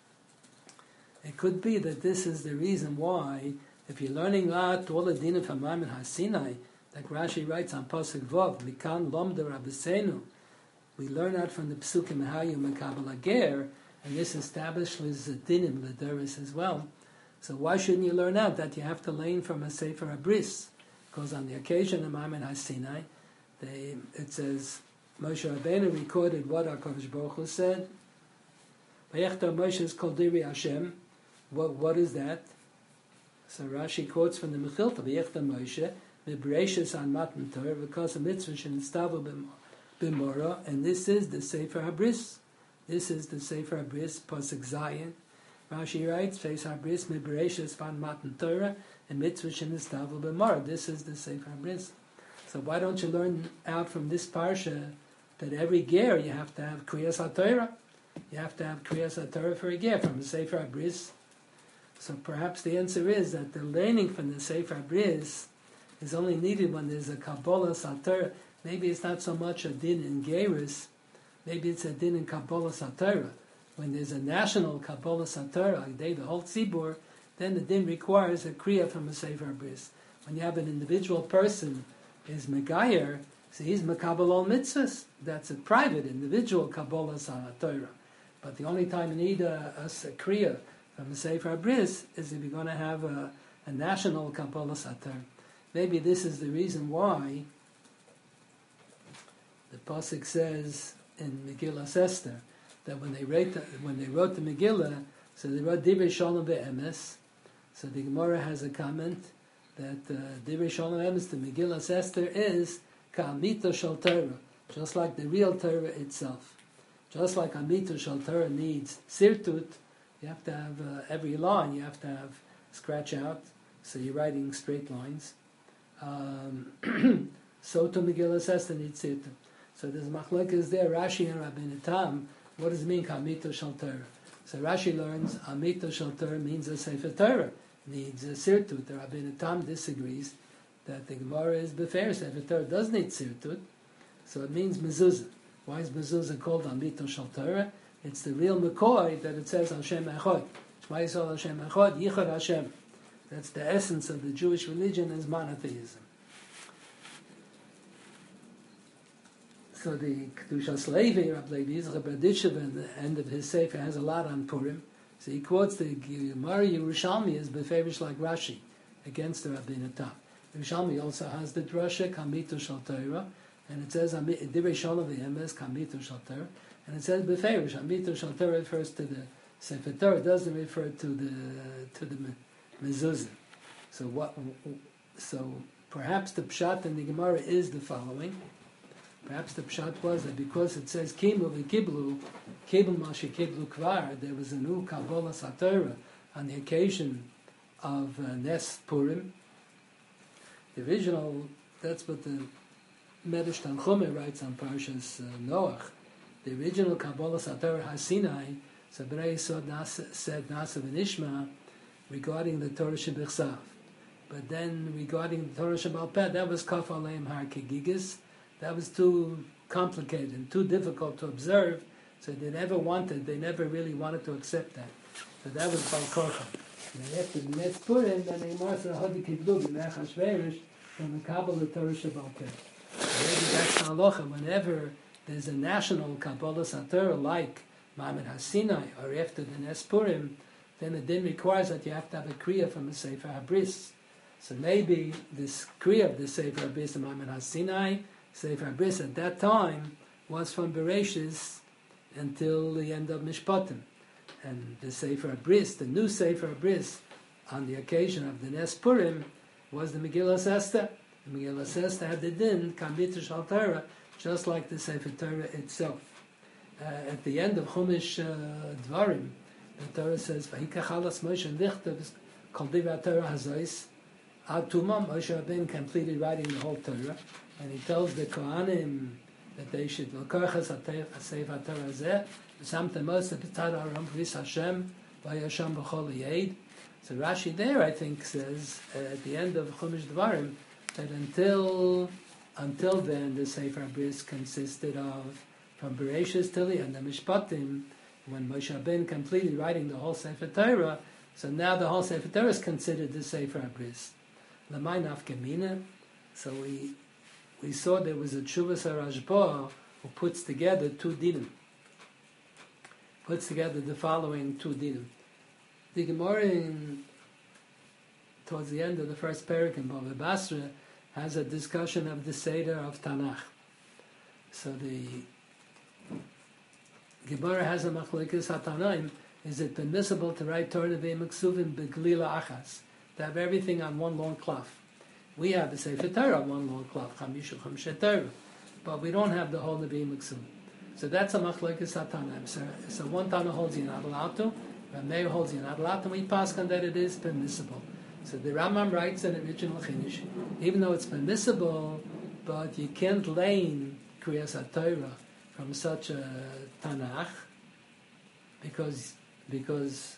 A: It could be that this is the reason why, if you're learning out all the din of Hamayim and Hasinai, like Rashi writes on Pasuk Vav, Mikan Lomda Rabbeinu, we learn out from the Psukim Hayu Mekabel Ager, and this establishes the dinim L'Doros as well. So why shouldn't you learn out that you have to learn from a Sefer Abris? Because on the occasion of Hamayim and Hasinai, they, it says, Moshe Rabbeinu recorded what HaKadosh Baruch Hu said. Vayechta Moshe's Kol Diri Hashem. What, what is that? So Rashi quotes from the Mechilta, Vayechta Moshe, Mibreshus an Matan Torah, because of mitzvah shenestavu b'mora, and this is the Sefer Habris. This is the Sefer Habris, Pasuk Zayin. Rashi writes, Sefer Habris, Mibreshus an Matan Torah, and mitzvah shenestavu b'mora. This is the Sefer Habris. So why don't you learn out from this parsha that every ger you have to have Kriyas HaTorah? You have to have Kriyas HaTorah for a ger from the Sefer Habris. So perhaps the answer is that the learning from the Sefer Habris is only needed when there's a Kabbalah HaTorah. Maybe it's not so much a din in gerus, maybe it's a din in Kabbalah HaTorah. When there's a national Kabbalah HaTorah, like they, the whole tzibur, then the din requires a Kriya from a Sefer Habris. When you have an individual person is Megayer, so he's Mekabel al mitzvahs. That's a private, individual Kabbalah HaTorah. But the only time you need a, a, a Kriya from the Sefer Habris is if you're going to have a, a national Kabbalah HaTorah. Maybe this is the reason why the pasuk says in Megillah Esther that when they wrote the, when they wrote the Megillah, so they wrote Divrei Shalom ve'emes. So the Gemara has a comment that uh, Divrei Shalom ve'emes, the Megillah Esther is ka'amito shel Torah, just like the real Torah itself. Just like Amito shel Torah needs sirtut, you have to have uh, every line, you have to have scratch out, so you're writing straight lines. Um, so to Megillah Esther needs sirtut. So there's machlokes there, Rashi and Rabbeinu Tam. What does it mean, Amito shel Torah? So Rashi learns Amito shel Torah means a Sefer Torah, needs a sirtut. The Rabbeinu Tam disagrees that the Gemara is befer Sefer Torah does need sirtut, so it means mezuzah. Why is mezuzah called Amito Shal Torah? It's the real McCoy that it says Hashem Echad. Shema Yisrael Hashem Echad, Yichad Hashem. That's the essence of the Jewish religion, is monotheism. So the Kedushas Levi, Rabbi Levi Yitzchak Berditchev, at the end of his Sefer, has a lot on Purim. So he quotes the Gemara Yerushalmi as beferish like Rashi against the Rabbeinu Tam. Yerushalmi also has the drasha Kamito Shal Torah, and it says Divrei Shalom v'Emes Kamito Shal Torah, and it says beferish Kamito Shal Torah refers to the Sefer Torah, it doesn't refer to the to the mezuzah. So what? So perhaps the pshat in the Gemara is the following. Perhaps the pshat was that because it says Kimu v'Kiblu, Kiblu Mashi Kiblu Kvar, there was a new Kabbalah Satorah on the occasion of uh, Nes Purim. The original, that's what the Medrash Tanchumeh writes on Parshas uh, Noach. The original Kabbalah Satorah HaSinai, so Bnei Yisod said Nasa v'Nishma regarding the Torah Shebichsav. But then regarding the Torah Shebal Peh, that was Kaf Aleim Har Kegigis. That was too complicated and too difficult to observe, so they never wanted, they never really wanted to accept that. So that was Bal Korcha. And after the next Purim, then they marched the Hodi Kidlu, the Mech HaShverish, from the Kabbalah Torah Shebal Peh. Maybe that's the halacha. Whenever there's a national Kabbalah Satorah like Ma'amad HaSinai, or after the Nes Purim, then the din requires that you have to have a Kriya from the Sefer HaBris. So maybe this Kriya of the Sefer HaBris, the Ma'amad HaSinai, Sefer HaBris at that time was from Bereshis until the end of Mishpatim. And the Sefer HaBris, the new Sefer HaBris, on the occasion of the Nes Purim, was the Megillas Esther. The Megillas Esther had the din, Kamito Shal Torah, just like the Sefer Torah itself. Uh, at the end of Chumash uh, Dvarim, the Torah says, V'hikach alas Moshe Lichtav, Kol Divrei Torah Hazois, Ad Tumam, Moshe Rabbeinu completed writing the whole Torah, and he tells the Kohanim that they should L'korchas HaSefer HaTorah Zeh, V'samtem Moshe B'tad Aram V'is Hashem, V'yasham B'chol Yed. So Rashi there, I think, says uh, at the end of Chumash Dvarim that until until then the Sefer HaBris consisted of from Bereshis till the end of Mishpatim, when Moshe Rabbeinu completed writing the whole Sefer Torah. So now the whole Sefer Torah is considered the Sefer HaBris. L'may nafkamina. So we we saw there was a Tshuvas HaRashba who puts together two dinim. Puts together the following two dinim. The Gemara in, towards the end of the first parak in Bava Basra has a discussion of the Seder of Tanakh. So the Gemara has a machlekes hatanaim. Is it permissible to write Torah Nevi'im Meksuvim beglila achas, to have everything on one long cloth? We have the Sefer Torah on one long cloth, Chamishu Chamshe Torah, but we don't have the whole Nevi'im Meksuvim. So that's a machlekes hatanaim. So, so one Tana holds you're not allowed to, Rameir holds you're not allowed to. We pass on that it is permissible. So the Rambam writes in the original Chinush, even though it's permissible, but you can't lane Kriyas HaTorah from such a Tanakh, because because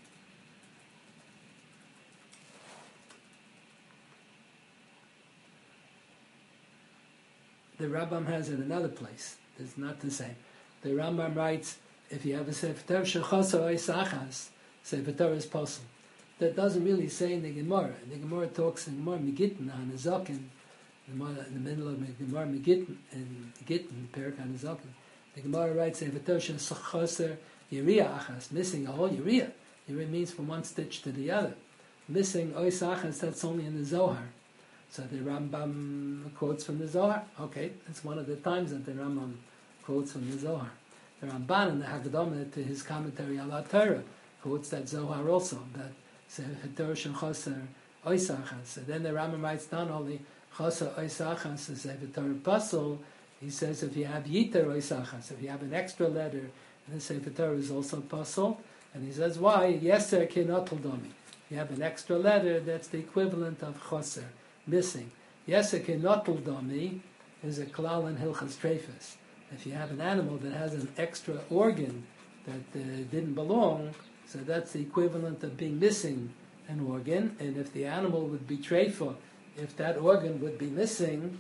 A: the Rambam has it another place. It's not the same. The Rambam writes, if you have a Sefer Torah shechasa oisachas, Sefer Torah is possible. That doesn't really say in the Gemara. The Gemara talks in Gemara Megittin on the Zaken, in the middle of the Gemara Megittin, in Gittin, Perak on the Zaken. The Gemara writes, Sefer Torah shechasa Yiriya achas, missing a whole Yiriya. Yiriya means from one stitch to the other. Missing oisachas, that's only in the Zohar. So the Rambam quotes from the Zohar. Okay, that's one of the times that the Rambam quotes from the Zohar. The Ramban in the Haggadah to his commentary on Torah quotes that Zohar also, that Sefer Torah shel Chaser Oisachas. So then the Rambam writes not only Chaser Oisachas is Sefer Torah Pasul, he says if you have Yiter Oisachas, if you have an extra letter, then Sefer Torah is also Pasul. And he says why? Yeser Kenotel Domi. If you have an extra letter, that's the equivalent of Chaser, missing. Yeser Kenotel Domi is a Klal in Hilchas Treifas. If you have an animal that has an extra organ that uh, didn't belong, so that's the equivalent of being missing an organ. And if the animal would be treifa if that organ would be missing,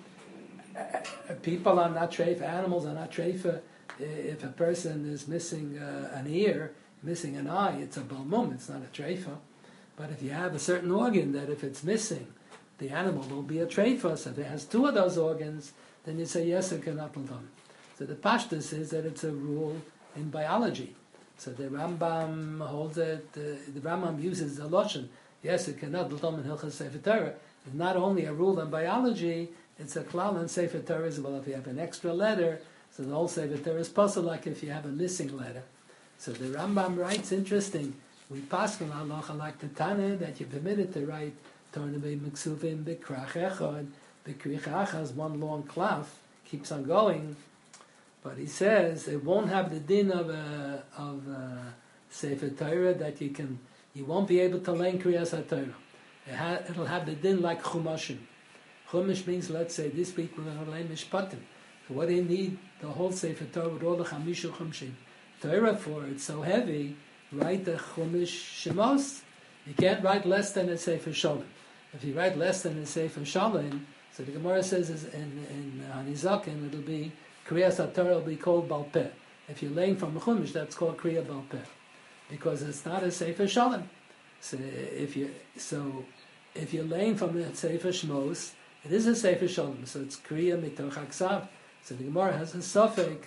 A: uh, people are not treifa, animals are not treifa. If a person is missing uh, an ear, missing an eye, it's a balmum, it's not a treifa. But if you have a certain organ that if it's missing, the animal will be a treifa. So if it has two of those organs, then you say yes, it cannot be done. So the pashtus is that it's a rule in biology. So the Rambam holds it, uh, the Rambam uses the lotion, yes, it cannot be done in Hilchas Sefer Torah. It's not only a rule in biology, it's a klal in Sefer Torah as well. If you have an extra letter, so the whole Sefer Torah is possible like if you have a missing letter. So the Rambam writes, interesting, we pass on halacha like the Tana that you're permitted to write Torah B'Miksuvim B'Krach Echad. B'Krach Echad is one long klaf, keeps on going. But he says it won't have the din of a of a Sefer Torah that you can you won't be able to learn Kriyas HaTorah. It ha, it'll have the din like Chumashim. Chumash means, let's say this week we're going to learn Mishpatim. So what do you need the whole Sefer Torah with all the Chamishu Chumshim Torah for? It's so heavy. Write the Chumash Shemos. You can't write less than a Sefer Shalom. If you write less than a Sefer Shalom, so the Gemara says is in in Hanizakim it'll be Kriyas HaTorah will be called Baal Peh. If you're laying from a Chumash, that's called Kriya Baal Peh, because it's not a Sefer Shalom. So if you so if you're laying from a Sefer Shmos, it is a Sefer Shalom. So it's Kriya Mitoch Aksav. So the Gemara has a suffix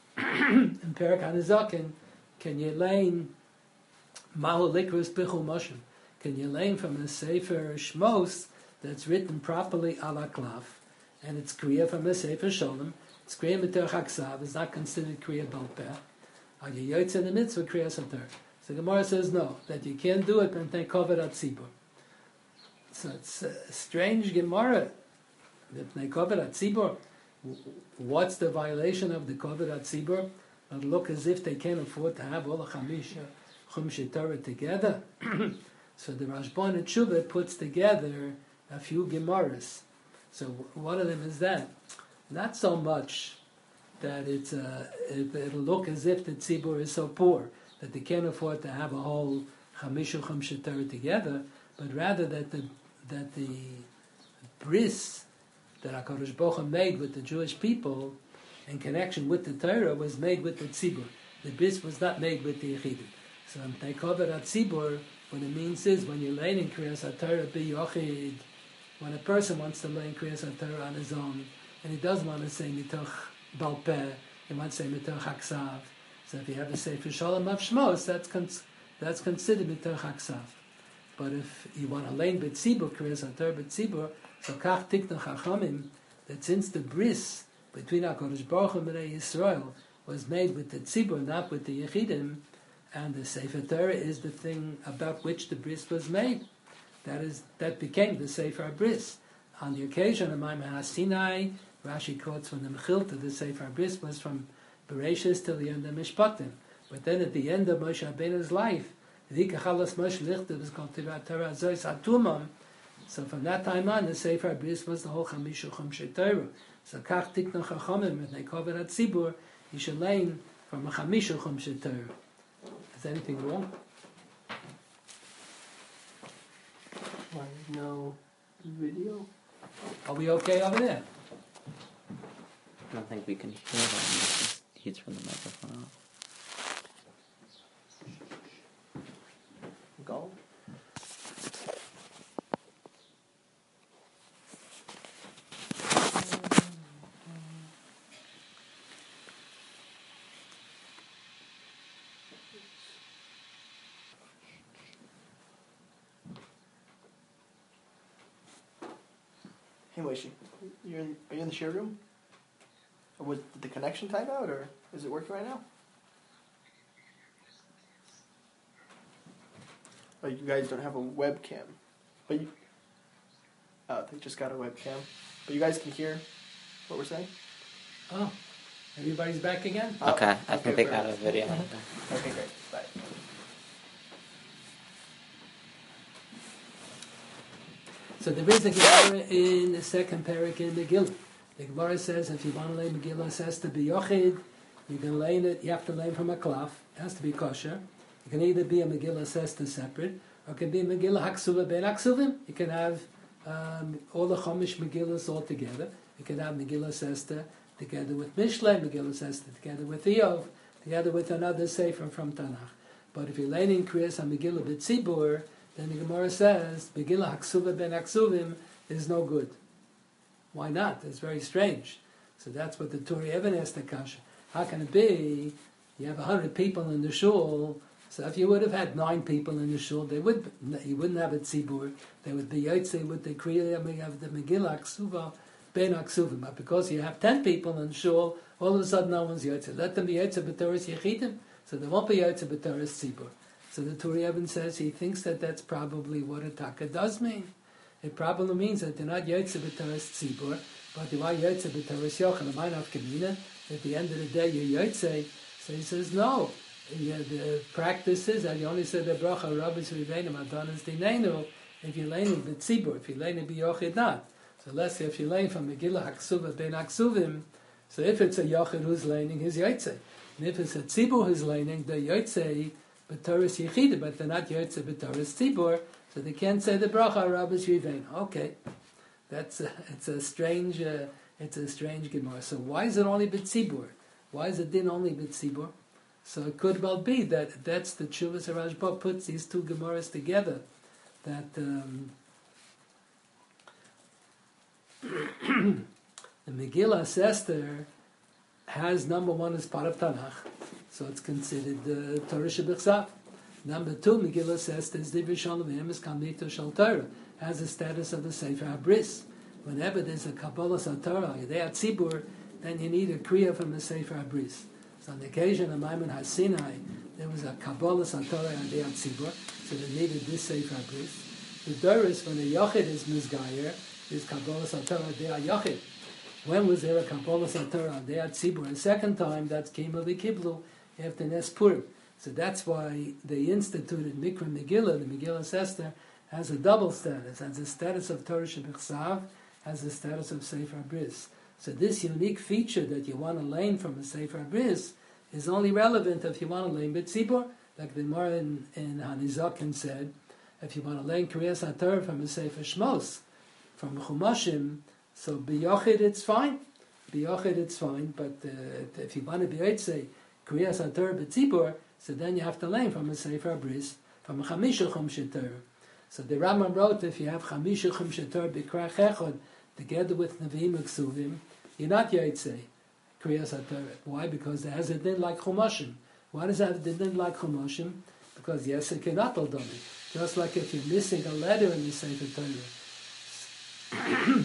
A: in Perek Hanizakim. Can you lane Mahu Likros Bichul Moshim? Can you lane from a Sefer Shmos that's written properly ala klaf, and it's Kriya from a Sefer Shalom? It's Kriya Mitoch Aksav. It's not considered Kriya Baal Peh. Are you Yotze in the mitzvah Kriya Satar? So the Gemara says no, that you can't do it and take cover at Tzibur. So it's a strange Gemara. They cover at Tzibur. What's the violation of the cover at Tzibur? It look as if they can't afford to have all the Chamisha Chumshei Torah together. So the Rashban and Tshuva puts together a few Gemaras. So one of them is that. Not so much that it's uh, it, it'll look as if the Tzibur is so poor that they can't afford to have a whole Chamisha Chumshei Torah together, but rather that the that the bris that HaKadosh Baruch Hu made with the Jewish people in connection with the Torah was made with the Tzibur. The bris was not made with the Yechidim. So they cover at Tzibur, what it means is when you're learning Kriyas HaTorah B'Yochid, when a person wants to learn Kriyas HaTorah on his own, and he doesn't want to say Mitoch Baal Peh, he wants to say Mitoch Aksav. So if you have a Sefer Shalom of Shmos, that's cons- that's considered Mitoch Aksav. But if you want to learn B'Tzibur, Kriyas HaTorah B'Tzibur, so Kach Tikna Chachamim, that since the bris between HaKadosh Baruch Hu and Bnei Yisrael was made with the Tzibur, not with the Yechidim, and the Sefer Torah is the thing about which the bris was made. That is, that became the Sefer Bris. On the occasion of Maimon HaSinai, Rashi quotes from the Mechilta, the Sefer Bris was from Bereshis till the end of Mishpatim. But then at the end of Moshe Rabbeinu's life, V'ikachalas Moshe Lichter was called Tirat Torah Zois Atumam. So from that time on, the Sefer Bris was the whole Chamishu Chumshei Torah. So Kach Tikna Chachamim, when they cover at Tzibur, you should learn from a Chamishu Chumshei Torah. Is anything wrong?
B: Why no video?
A: Are we okay over there?
C: I don't think we can hear him. He's from the microphone off.
B: Go. Hey Moshe, you're in, are you in the share room? Or was did the connection time out, or is it working right now? Oh, you guys don't have a webcam, but you. Oh, they just got a webcam, but you guys can hear what we're saying.
A: Oh, everybody's back again?
B: Oh,
C: Okay, I think they
B: fair
C: got a
B: enough.
C: video.
B: Okay, great. Bye.
A: So there is a Gemara in the second parak in Megillah. The Gemara says if you want to lay Megillah, it says to be Yochid, you can lay it, you have to lay from a klaf, it has to be kosher. It can either be a Megillah says to separate, or it can be a Megillah Haksuva Ben Haksuvim. You can have um, all the Chumash Megillas all together. You can have Megillas Esther together with Mishlei, Megillas Esther together with Eov, together with another Sefer from Tanakh. But if you're learning Kriyas HaMegillah B'tzibur, then the Gemara says, Megillah Haksuva ben Haksuvim is no good. Why not? It's very strange. So that's what the Turi Even asked the Kasha. How can it be, you have a hundred people in the shul, so if you would have had nine people in the shul, they would you wouldn't have a tzibur. They would be yotze with the kriya of the Megillah Aksuva ben Aksuvim. But because you have ten people in the shul, all of a sudden no one's yotze. Let them be yotze b'toras yechidim, so they won't be yotze b'toras tzibur. So the Turi Even says he thinks that that's probably what a taka does mean. It probably means that they're not yotze b'toras tzibur, but they are yotze b'toras yochel. It might have kamina. At the end of the day, you're yotze. So he says no. Yeah, the practice is that you only say the bracha rabbis rivenim adonis dinenu if you're laying b'tzibur, if you're laying b'yochid not. So let's say if you're laying from Megillah Haksuva ben Haksuvim, so if it's a yochid who's laying, he's yotze. And if it's a tzibur who's laying, they're yotze b'toras yechidah, but they're not yotze b'toras tzibur, so they can't say the bracha rabbis rivenim. Okay, that's a, it's a strange uh, it's a strange gemara. So why is it only b'tzibur? Why is it din only b'tzibur? So it could well be that that's the Tshuvas Rashba puts these two Gemaras together. That um, the Megillah Esther has, number one, is part of Tanakh, so it's considered the uh, Torah Shebechsav. Number two, Megillah Esther is Divrei Shalom is Kamito Shal Torah, has the status of the Sefer HaBris. Whenever there's a Kabbalah Torah, you're there at Tzibur, then you need a Kriya from the Sefer HaBris. So on the occasion of Maimon HaSinai, there was a Kabbalah Torah and Deyat Tzibur, so they needed this Sefer HaBris. The Doris, when a Yochid is Mizgayer, is Kabbalah Torah Deyat Yochid. When was there a Kabbalah Torah Deyat Tzibur? A second time, that's Kima V'Kiblu, after Nes Purim. So that's why they instituted Mikra Megillah, the Megillah Esther, has a double status, has the status of Torah Shebechsav, has the status of Sefer HaBris. So this unique feature that you want to learn from a Sefer HaBris is only relevant if you want to learn B'tzibur, like the Gemara in, in Hanizaken said, if you want to learn Kriyas HaTorah from a Sefer Shmos, from Chumashim, so B'yochid it's fine, B'yochid it's fine, but uh, if you want to be Yitzei, Kriyas HaTorah B'tzibur, so then you have to learn from a Sefer HaBris, from a Chamisha Chumshe Torah. So the Rambam wrote, if you have Chamisha Chumshe Torah B'krach Echad, together with Nevi'im Ksuvim, you're not Yitzei, Kriyas HaTorah. Why? Because it has a din like Chumashim. Why does it have a din like Chumashim? Because yes, it cannot hold on. Just like if you're missing a letter in the Sefer Torah.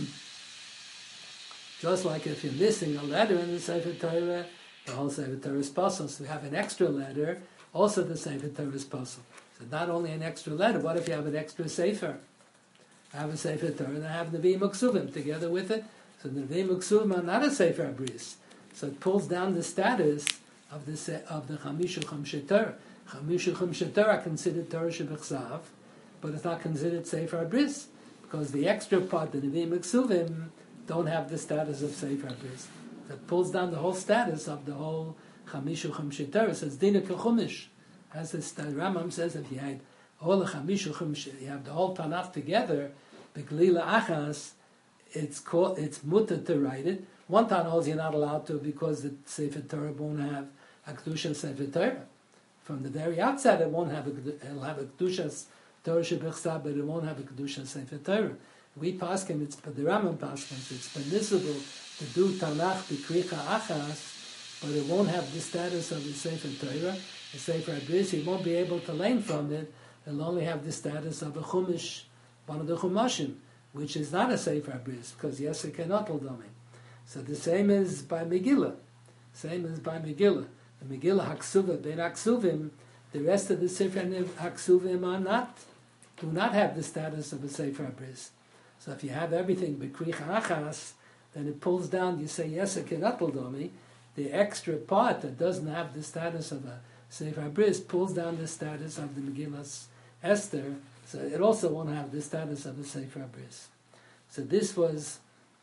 A: Just like if you're missing a letter in the Sefer Torah, the whole Sefer Torah is possible. So we have an extra letter, also the Sefer Torah is possible. So not only an extra letter, what if you have an extra Sefer? I have a Sefer Torah and I have Nevi'im Uksuvim together with it. So the Nevi'im Uksuvim are not a Sefer HaBris. So it pulls down the status of the se- of the Chamishu Chumshe Torah. Chamishu Chumshe Torah are considered Torah Shebechsav, but it's not considered Sefer HaBris because the extra part, the Nevi'im Uksuvim, don't have the status of Sefer HaBris. So it pulls down the whole status of the whole Chamishu Chumshe Torah. So it's Dina Kechumish. As the Rambam says, if you had all the Chamishu Chumshe, you have the whole Tanakh together, Beglila Achas, it's called, it's mutter to write it. One Tanakh you're not allowed to because the Sefer Torah won't have a Kedusha Sefer Torah. From the very outset, it won't have a, it'll have a Kedusha Torah Shebechsav, but it won't have a Kedusha Sefer Torah. We paskin, it's the Rambam paskins, it's permissible to do Tanakh B'kricha Achas, but it won't have the status of the Sefer Torah. The Sefer HaBris, you won't be able to learn from it. It'll only have the status of a Chumash, one of the Chumashim, which is not a Sefer HaBris, because yes, it cannot hold on it. So the same is by Megillah. Same as by Megillah. The Megillah Haksuva, Ben Haksuvim, the rest of the Sefer Haksuvim are not, do not have the status of a Sefer HaBris. So if you have everything B'kricha Achas, then it pulls down, you say, yes, it cannot hold on me. The extra part that doesn't have the status of a Sefer HaBris pulls down the status of the Megillah Esther, so it also won't have the status of the Sefer HaBris. So this was,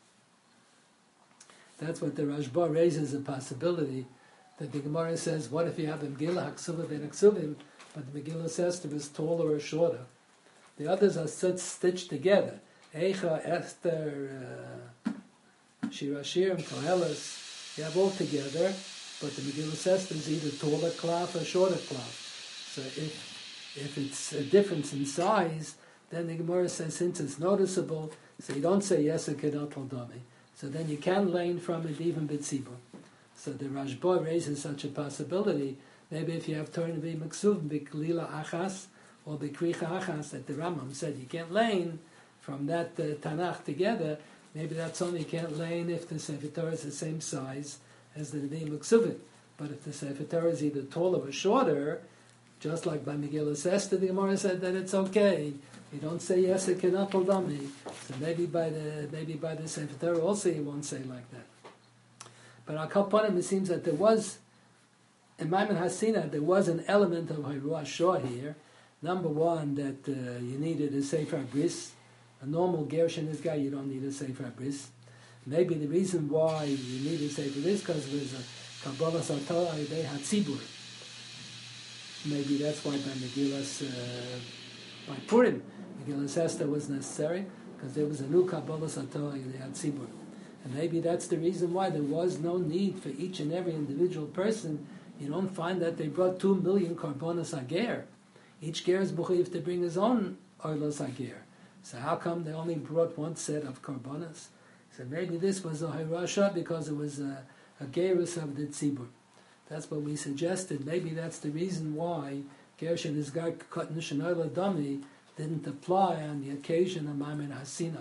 A: that's what the Rashba raises a possibility, that the Gemara says, what if you have a Megillah Haksuva ben Haksuvim, but the Megillah Esther is taller or shorter? The others are such stitched together. Eicha, Esther, uh, Shir Hashirim, Koheles, you have all together, but the Megillah Esther is either taller cloth or shorter cloth. So if if it's a difference in size, then the Gemara says since it's noticeable, so you don't say yes, it cannot hold dummy. So then you can learn from it even B'tzibur. So the Rashba raises such a possibility. Maybe if you have Torah be Maksuv, B'klila Achas, or B'kricha Achas, that the Rambam said you can't learn from that uh, Tanakh together, maybe that's only you can't learn if the Sefer Torah is the same size as the Nevi'im Maksuvim. But if the Sefer Torah is either taller or shorter, just like by Megillah Esther, the Gemara said that it's okay. You don't say yes, it cannot hold on me. So maybe by the maybe by the Sefer Torah also you won't say like that. But Al Kaponim, it seems that there was, in Maimon Hasina, there was an element of Hayruah Shor here. Number one, that uh, you needed a Sefer Bris. A normal Gershonish guy, you don't need a Sefer Bris. Maybe the reason why you need a Sefer Bris because it was a Kabbalah Satorah, they had Tzibur. Maybe that's why by Megillah's, uh, by Purim, Megillah Esther was necessary because there was a new Kabbalah Satorah, they had Tzibur. And maybe that's the reason why there was no need for each and every individual person. You don't find that they brought two million Karbonos Ager. Each Ger is Buchiv to bring his own Orlos Ager. So how come they only brought one set of Karbonos? So maybe this was a Hirasha because it was a, a Gerus of the Tzibur. That's what we suggested. Maybe that's the reason why Gershon is Katan Shanola Dami didn't apply on the occasion of Maimon HaSinai.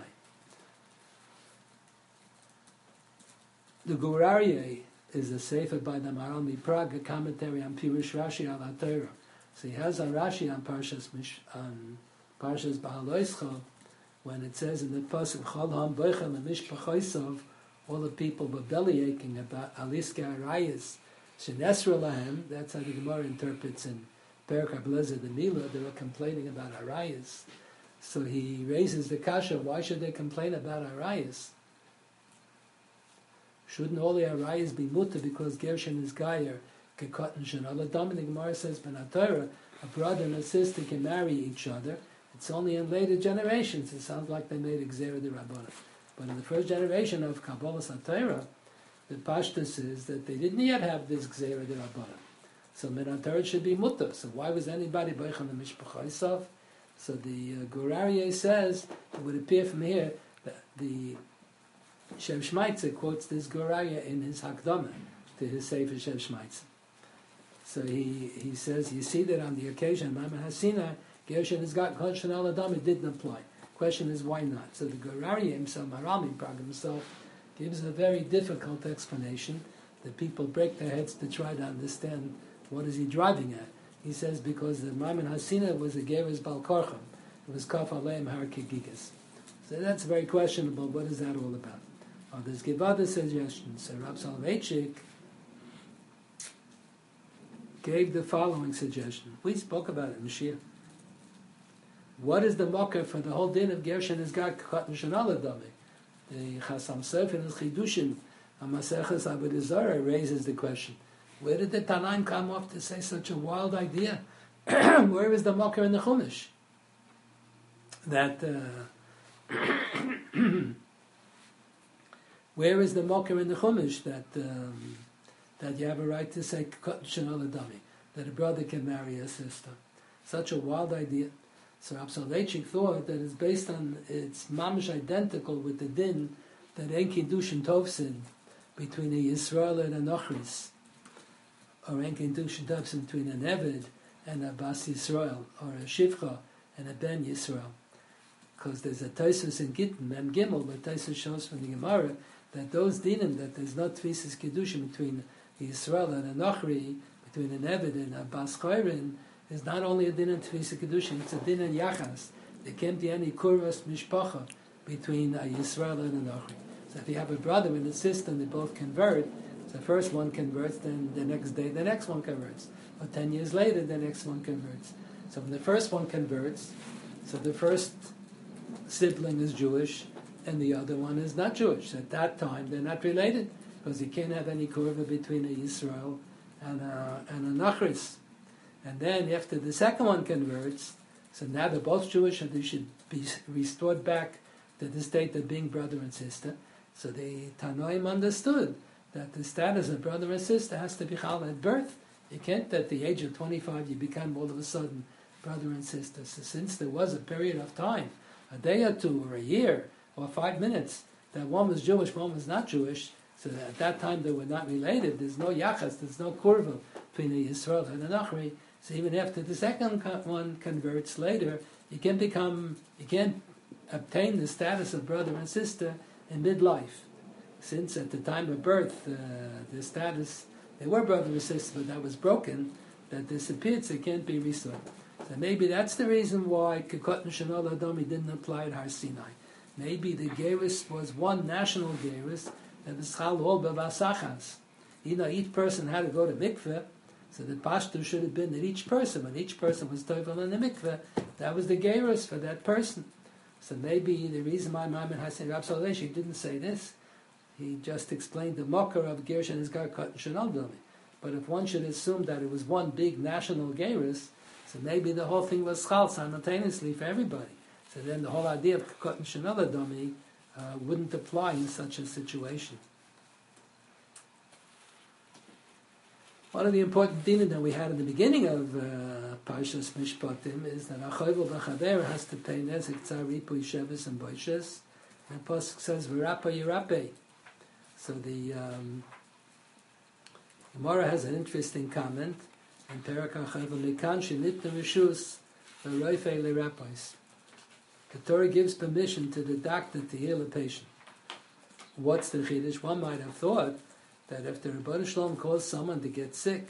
A: The Gurarye is a sefer by the Maharal Miprag, a commentary on Pirush Rashi al HaTorah. So he has a Rashi on Parshas Mish, on Parshas Bahaloischa, when it says in the pasuk Chol Ham Boichem Mishpachoisov, all the people were belly aching about Aliska Arayis Shenesra Lahem. That's how the Gemara interprets in Perak HaBlezer the Mila. They were complaining about Arayis. So he raises the kasha: why should they complain about Arayis? Shouldn't all the Arayis be mutter because Gershon is Gayer, Kekot and Shanala? The Gemara says, Ben HaTorah, a brother and a sister can marry each other. It's only in later generations. It sounds like they made Gzera de Rabbana. But in the first generation of Kabbalah Satorah, the Pashtus is that they didn't yet have this Gzera de Rabbana. So Ben HaTorah should be mutter. So why was anybody Beichon the Mishpachoisov? So the uh, Gurarye says, it would appear from here that the Shem Shmaitzer quotes this Guraya in his Hakdama to his Sefer Shem Shmaitzer. So he, he says, you see that on the occasion, Maimon HaSinai, Gershon has got Kol Shanal Adam, it didn't apply. Question is, why not? So the Guraya himself, Maharal Miprag himself, gives a very difficult explanation that people break their heads to try to understand what is he driving at. He says because the Maimon HaSinai was a Geras Bal Korcham. It was Kaf Aleim Har Kegigas. So that's very questionable. What is that all about? Others give other suggestions. So Rav Soloveitchik gave the following suggestion. We spoke about it in Mashiach. What is the mocker for the whole din of Gershon is got Katan Shanala Dami? The Chasam Sofer and Chidushin Amaseches Avodah Zarah raises the question. Where did the Tanaim come off to say such a wild idea? Where is the mocker in the Chumash? That uh, where is the mocker in the Chumash that um, that you have a right to say Katan Shanala Dami, that a brother can marry a sister? Such a wild idea. So Rav Soloveitchik thought that it's based on, it's mamish identical with the din that En Kiddushin Tovsin between a Yisrael and a Nochris, or En Kiddushin Tovsin between an Eved and a Bas Yisrael, or a Shivcha and a Ben Yisrael. Because there's a Taisus in Gittin, Mem Gimel, but Taisus shows from the Gemara that those dinim, that there's not Tfisis Kiddushin between a Yisrael and a Nochri, between an Eved and a Bas Chayrin, is not only a din in Tfisa Kedushin, it's a din in Yachas. There can't be any kurvas mishpacha between a Yisrael and a Nochri. So if you have a brother and a sister and they both convert, so the first one converts, then the next day the next one converts. Or ten years later, the next one converts. So when the first one converts, so the first sibling is Jewish and the other one is not Jewish. At that time, they're not related because you can't have any kurva between a Yisrael and a, and a Nochris. And then after the second one converts, so now they're both Jewish and they should be restored back to the state of being brother and sister. So the Tanoim understood that the status of brother and sister has to be chal at birth. You can't at the age of twenty-five you become all of a sudden brother and sister. So since there was a period of time, a day or two or a year or five minutes, that one was Jewish, one was not Jewish, so that at that time they were not related, there's no yachas, there's no kurva between the Yisrael and the Nachri. So even after the second one converts later, you can become, you can obtain the status of brother and sister in midlife. Since at the time of birth, uh, the status, they were brother and sister, but that was broken, that disappeared, so it can't be restored. So maybe that's the reason why Kekot and Shanol Adomi didn't apply at Har Sinai. Maybe the Gerus was one national Gerus that was Chal Hol Bevasachas. You know, each person had to go to mikveh, so the pashto should have been that each person, when each person was toivel in the mikveh, that was the Gerus for that person. So maybe the reason why Maimon Hassan Rab Saleshi didn't say this, he just explained the mocker of Gersh and his Kekot and Shanol Adomi. But if one should assume that it was one big national Gerus, so maybe the whole thing was chal simultaneously for everybody. So then the whole idea of Kekot and Shanol Adomi uh, wouldn't apply in such a situation. One of the important dinim that we had in the beginning of uh, Parshas Mishpatim is that Achoyvel B'Chaver has to pay Nezek Tzar Ripui Shevis and Boishes, and Pasuk says V'Rapa Yirape. So the um, Gemara has an interesting comment. And Perak HaChavel Mikan Shenitna Rishus V'Roifei L'Rapais. The Torah gives permission to the doctor to heal a patient. What's the Chiddush? One might have thought that if the Rebbeinu Shalom caused someone to get sick,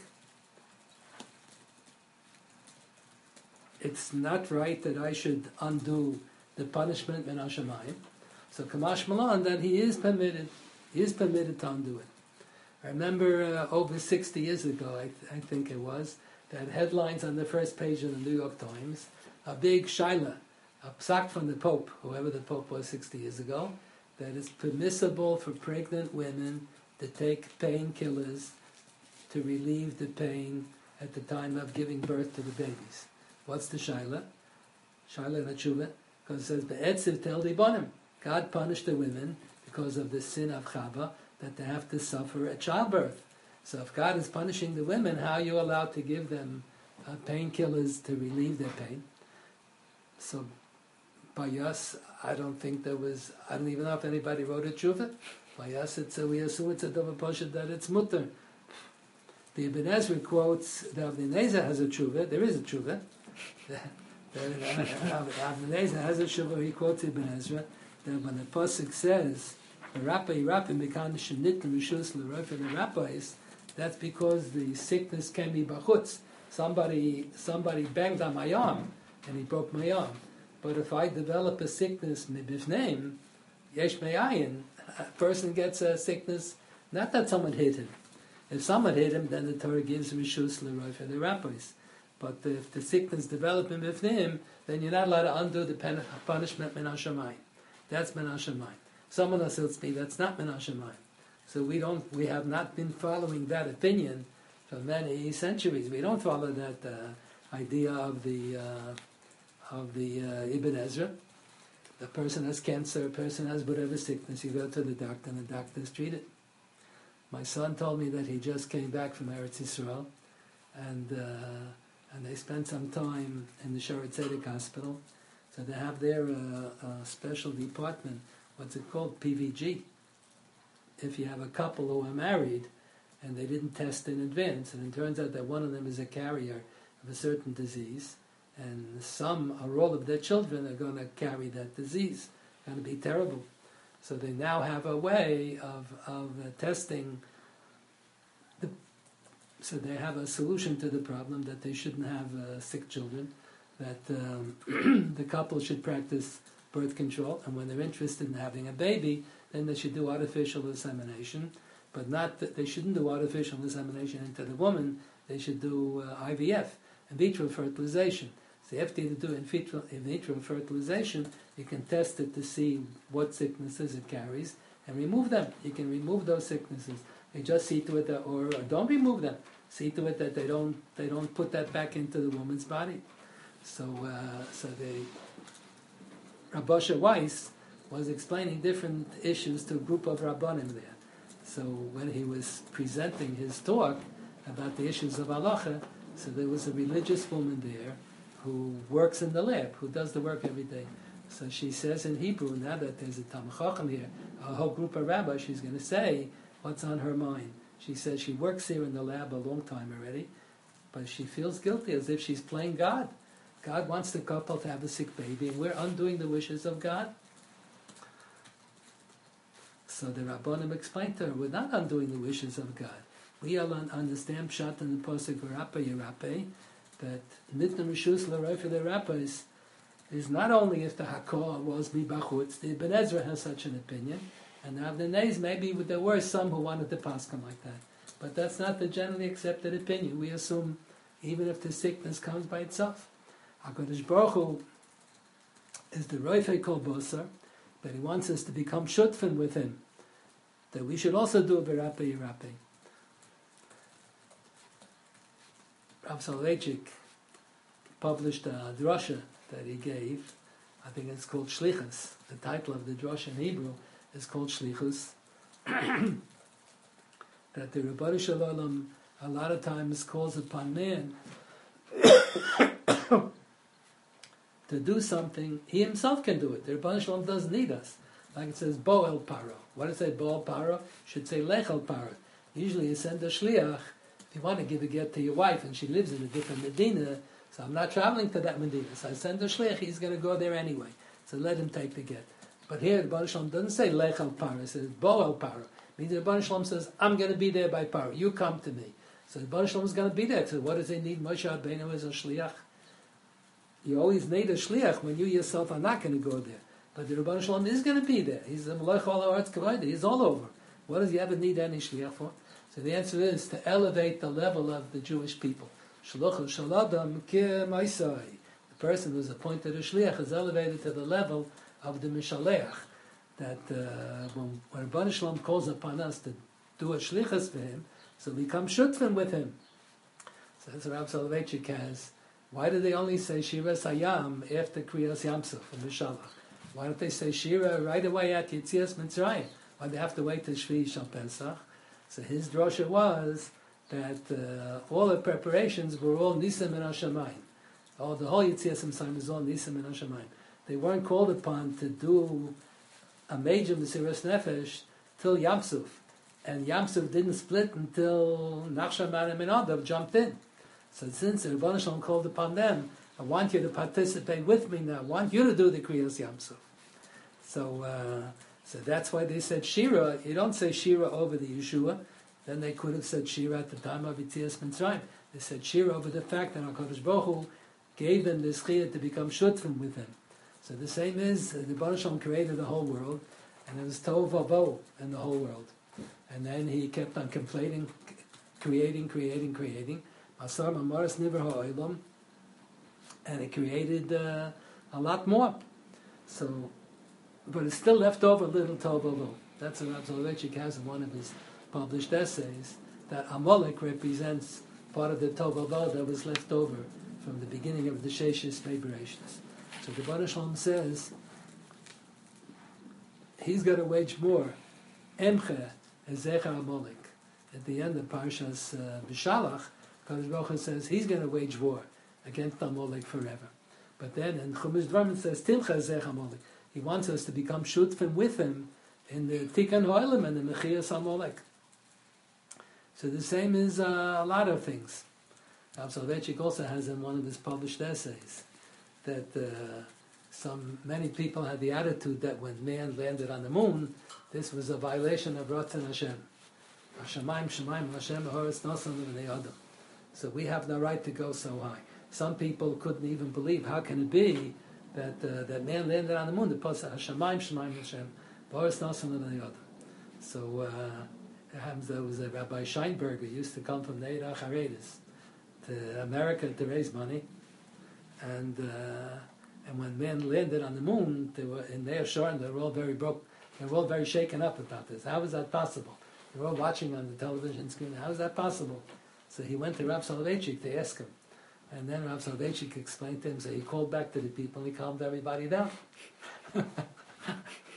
A: it's not right that I should undo the punishment min hashamayim. So Kamash Malan, that he is permitted, he is permitted to undo it. I remember uh, over sixty years ago, I, th- I think it was, that headlines on the first page of the New York Times, a big shaila, a psak from the Pope, whoever the Pope was sixty years ago, that it's permissible for pregnant women to take painkillers to relieve the pain at the time of giving birth to the babies. What's the shaila? Shaila and tshuva, because it says, Be'etziv tel dibonim. God punished the women because of the sin of Chava, that they have to suffer at childbirth. So if God is punishing the women, how are you allowed to give them uh, painkillers to relieve their pain? So by us, I don't think there was, I don't even know if anybody wrote a tshuva. By us, it's a, we assume it's a davar poshet that it's mutter. The Ibn Ezra quotes, the Avnei Nezer has a tshuva, there is a tshuva. The, the, the Avnei Nezer has a tshuva, he quotes Ibn Ezra, that when the pasuk says, that's because the sickness can be bachutz. Somebody somebody banged on my arm and he broke my arm. But if I develop a sickness mibifneim, yesh me'ayin, a person gets a sickness, not that someone hit him. If someone hit him, then the Torah gives rishus l'roi for the rabbis. But if the sickness develops in bifneim, then you're not allowed to undo the pen- punishment min hashamayim. That's min hashamayim. Someone else tells me that's not min hashamayim. So we don't, we have not been following that opinion for many centuries. We don't follow that uh, idea of the uh, of the uh, Ibn Ezra. The person has cancer, a person has whatever sickness, you go to the doctor and the doctors treat it. My son told me that he just came back from Eretz Yisrael, and uh, and they spent some time in the Shaare Zedek Hospital. So they have their uh, uh, special department. What's it called? P V G. If you have a couple who are married and they didn't test in advance, and it turns out that one of them is a carrier of a certain disease, and some or all of their children are going to carry that disease. It's going to be terrible. So they now have a way of, of uh, testing. The, so they have a solution to the problem that they shouldn't have uh, sick children, that um, the couple should practice birth control, and when they're interested in having a baby, then they should do artificial insemination, but not that they shouldn't do artificial insemination into the woman, they should do uh, I V F, in vitro fertilization. So after you do in vitro, in vitro fertilization, you can test it to see what sicknesses it carries, and remove them. You can remove those sicknesses. You just see to it that, or, or don't remove them. See to it that they don't they don't put that back into the woman's body. So uh, so they Rabosha Weiss was explaining different issues to a group of Rabbanim there. So when he was presenting his talk about the issues of halacha, so there was a religious woman there who works in the lab, who does the work every day. So she says in Hebrew, now that there's a Talmid Chacham here, a whole group of rabbis, she's going to say what's on her mind. She says she works here in the lab a long time already, but she feels guilty as if she's playing God. God wants the couple to have a sick baby, and we're undoing the wishes of God. So the Rabbanim explained to her, we're not undoing the wishes of God. We all understand Pshat in the Pasuk V'Rapeh Yerapeh, that Nitna Rishus L'Roifeh L'Rapeh is, is not only if the Hakor was Bibachutz, the Ibn Ezra has such an opinion, and Avnei maybe there were some who wanted to pass him like that. But that's not the generally accepted opinion. We assume even if the sickness comes by itself. HaKadosh Baruch Hu is the Roifeh Kol Bosar, but he wants us to become shutfin with him, that we should also do a V'Rapeh Yerapeh. Rav Soloveitchik published a drasha that he gave. I think it's called Shlichus. The title of the drasha in Hebrew is called Shlichus. That the Rebbeinu Shalom a lot of times calls upon man to do something. He himself can do it. The Rebbeinu Shalom doesn't need us. Like it says, Bo el Paro. What does it say, Bo el Paro? Should say Lech el Paro. Usually you send a shliach if you want to give a get to your wife and she lives in a different Medina, so I'm not traveling to that Medina, so I send a shliach, he's going to go there anyway. So let him take the get. But here the Rebbeinu Shalom doesn't say Lech el Paro, it says Bo el Paro. Means the Rebbeinu Shalom says, I'm going to be there by Paro. You come to me. So the Rebbeinu Shalom is going to be there. So what does he need Moshe Rabbeinu as a shliach? You always need a shliach when you yourself are not going to go there. But the Rebbeinu Shalom is going to be there. He's a Melech All Haaretz Kavod. He's all over. What does he ever need any shliach for? So the answer is to elevate the level of the Jewish people. Shluch Shaladam Ki Maisai. The person who's appointed a shliach is elevated to the level of the Mishaleach. That uh, when, when Rebbeinu Shalom calls upon us to do a shlichus for him, so we come shutfin with him. So that's what Rav Soloveitchik has. Why do they only say Shira Sayam after Kriyas Yamsuf and Mishalach? Why don't they say Shira right away at Yitzias Mitzrayim? Why do they have to wait till Shvi Shal Pesach? So his drosha was that uh, all the preparations were all Nisim and Hashemayim. All the whole Yitzias Mitzrayim is all Nisim and Hashemayim. They weren't called upon to do a major Mesiras Nefesh till Yamsuf. And Yamsuf didn't split until Nachshon and Amenadav jumped in. So since the Rebbeinu Shalom called upon them, I want you to participate with me now. I want you to do the Kriyas Yamsuf. So, uh, so that's why they said Shira. You don't say Shira over the Yeshua. Then they could have said Shira at the time of Yitzias Mitzrayim. They said Shira over the fact that HaKadosh Baruch Hu gave them this chiyah to become shutfim with him. So the same is, uh, the Rebbeinu Shalom created the whole world, and it was Tov Vavo in the whole world. And then he kept on complaining, creating, creating, creating. Masar Mamaris Niver Ha'olam, and it created uh, a lot more. So, but it's still left over a little Tov Vavo. That's what Rav Soloveitchik has in one of his published essays, that Amalek represents part of the Tov Vavo that was left over from the beginning of the Sheshis Meiberations. So the Rebbeinu Shalom says he's got to wage war. Emche Ezecha Amalek. At the end of Parshas uh, B'Shalach, Kadosh Baruch Hu says he's going to wage war against Amalek forever. But then in Chumash Dvarim it says Tilcha Ezecha Amalek. He wants us to become shutfim with him in the Tikkun Ha'olam and the Mechias Amalek. So the same is uh, a lot of things. Rav Soloveitchik also has in one of his published essays that uh, some many people had the attitude that when man landed on the moon, this was a violation of Ratzon Hashem. Hashemayim Shemayim Hashem Haaretz Nasan L'Bnei Adam. So we have no right to go so high. Some people couldn't even believe how can it be that uh, that man landed on the moon. The pasuk Hashemayim Shemayim Hashem Haaretz Nasan L'Bnei Adam. So uh, there was a Rabbi Scheinberger who used to come from Neira Charedis to America to raise money, and uh, and when men landed on the moon, they were in their shore and they were all very broke. They were all very shaken up about this. How is that possible? They were all watching on the television screen. How is that possible? So he went to Rav Soloveitchik to ask him, and then Rav Soloveitchik explained to him. So he called back to the people and he calmed everybody down.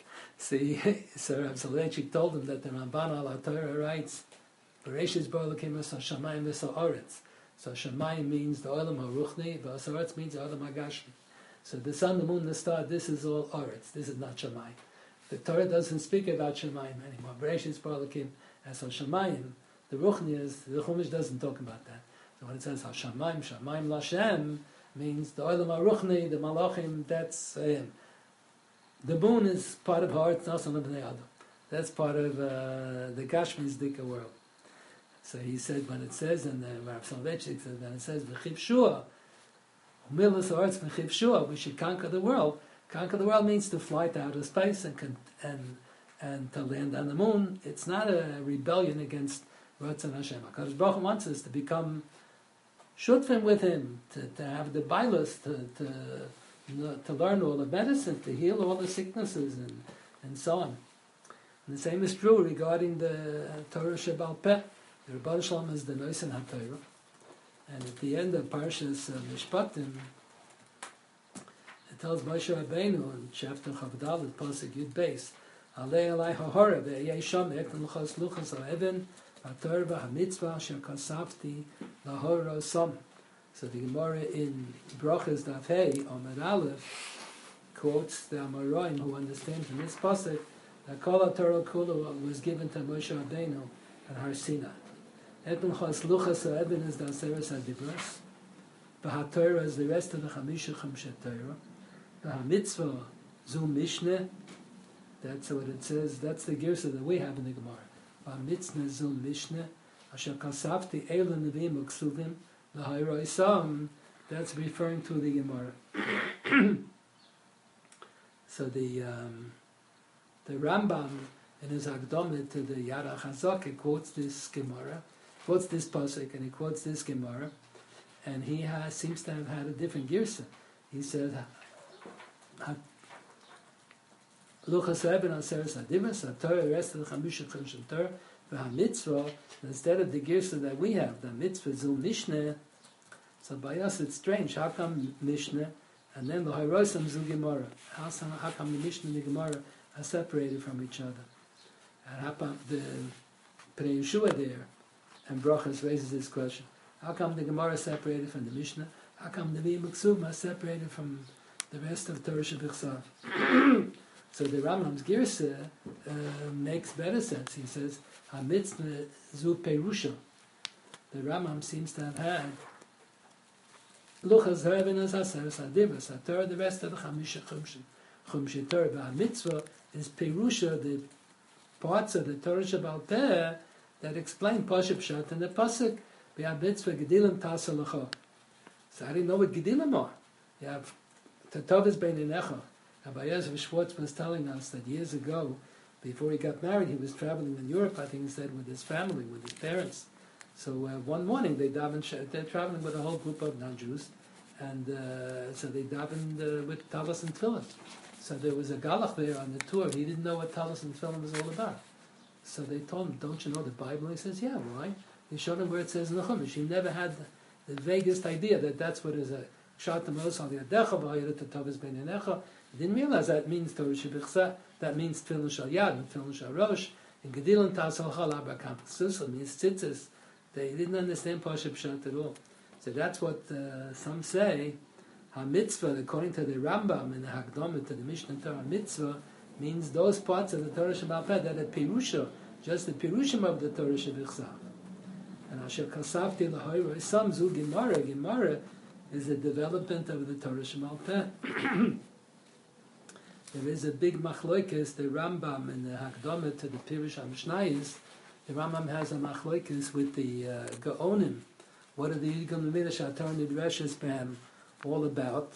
A: See, so Rav Soloveitchik told him that the Ramban al Torah writes, "Bereshis bara Elokim es hashamayim v'sa'aretz." So Shamayim means the Olam HaRuchni, v'Sa'aretz means the Olam HaGashmi. So the sun, the moon, the star, this is all Aretz. This is not Shamayim. The Torah doesn't speak about Shamayim anymore. Bereshis bara Elokim es hashamayim. The Ruchni is, the Chumash doesn't talk about that. So when it says Hashamayim, Shamayim Lashem, means the Olam HaRuchni, the Malachim, that's him. The moon is part of Haaretz, not some of the Adam. That's part of uh, the Gashmi's Dika world. So he said when it says, and the Rav Soloveitchik said when it says V'chiv Shua, Milas Haaretz V'chiv Shua, we should conquer the world. Conquer the world means to fly to outer space and con- and and to land on the moon. It's not a rebellion against Ratzon Hashem. HaKadosh Baruch Hu wants us to become shutfim with Him, to, to have the bailus, to, to to learn all the medicine, to heal all the sicknesses, and, and so on. And the same is true regarding the Torah Shebal Peh. The Rebbe Shalom is the Noisen HaTorah. And at the end of Parshas uh, Mishpatim, it tells Moshe Rabbeinu in chapter Chavdal, Pasuk Yud Beis, Alei Alei HaHorah, Ve'yei Shomek, L'chos Luchos Ha'even, HaTorah HaMitzvah, Asher Kasavti, L'Horah Som. So the Gemara in Brachas Daf Hey, Amud Aleph, quotes the Amoraim who understand from this pasuk that Kol HaTorah Kula was given to Moshe Rabbeinu at Har Sinai. Etn Chos Luchas HaEben is the Aseres HaDibros. VaHaTorah is the rest of the Chamisha Chamshet Torah. VaHaMitzvah Zu Mishneh. That's what it says. That's the Girsa that we have in the Gemara. VaHaMitzvah Zu Mishneh. Asher Kasavti Eila Nevim Uksuvim. L'Hayroisam. That's referring to the Gemara. So the um, the Rambam in his Akdamah to the Yad HaChazak quotes this Gemara, quotes this pasuk, and he quotes this Gemara, and he has, seems to have had a different girsa. He said, "Luchas Eben Aseres Hadibas HaTorah rest of the Chamisha Chamisha Torah v'HaMitzvah." Instead of the girsa that we have, the Mitzvah Zul Mishneh. So by us it's strange. How come Mishneh and then the Hayrosam Zul Gemara? How, how come the Mishnah and the Gemara are separated from each other? And how come the Pnei Yeshua there and Brachas raises this question? How come the Gemara is separated from the Mishnah? How come the Vim Uksum are separated from the rest of Torah Shebichsav? So the Rambam's Girsa uh, makes better sense. He says, HaMitzvah Zu Perusha. The Rambam seems to have had Luchas Hervenas Aseres Hadivas HaTorah, the rest of the Chamisha Chumshim Chumshi Torah. HaMitzvah is Perusha, the parts of the Torah Shebal Peh that explain Pashup Pshat and the Pasuk B'Hamitzvah Gedilim Tasa L'cha. So I didn't know what Gedilim are. You have Tatovis Beinenecha. Rabbi Yosef Schwartz was telling us that years ago, before he got married, he was traveling in Europe, I think he said, with his family, with his parents. So uh, one morning they davened, they're traveling with a whole group of non-Jews, and uh, so they davened uh, with Talis and Tefillin. So there was a Galach there on the tour, he didn't know what Talis and Tefillin was all about. So they told him, don't you know the Bible? He says, yeah, why? They showed him where it says in the Chumash. He never had the, the vaguest idea that that's what is a Shatam Os Al Yadecha V'Hayir Tatavis Beinenecha. He didn't realize that means Torah Shebichsa, that means Tefillin Shal Yad and Tefillin Shal Rosh, and Gedilin Tasal Chal Abba Kampus means tzitzis. They didn't understand Pashup Pshat at all. So that's what uh, some say. Ha-mitzvah, according to the Rambam in the Hakdamah to the Mishnah Torah, mitzvah means those parts of the Torah Shebal Peh that are Pirusha, just the Pirushim of the Torah Shebichsav. And Asher Kasavti L'Hoyroi Sam Zu Gemara. Gemara is a development of the Torah Shebal Peh. There is a big machloikis, the Rambam in the Hakdamah to the Pirush HaMishnayis. The Rambam has a machloikis with the uh, Gaonim. What are the Yidgam L'midah Shatar Midrashas Bam all about?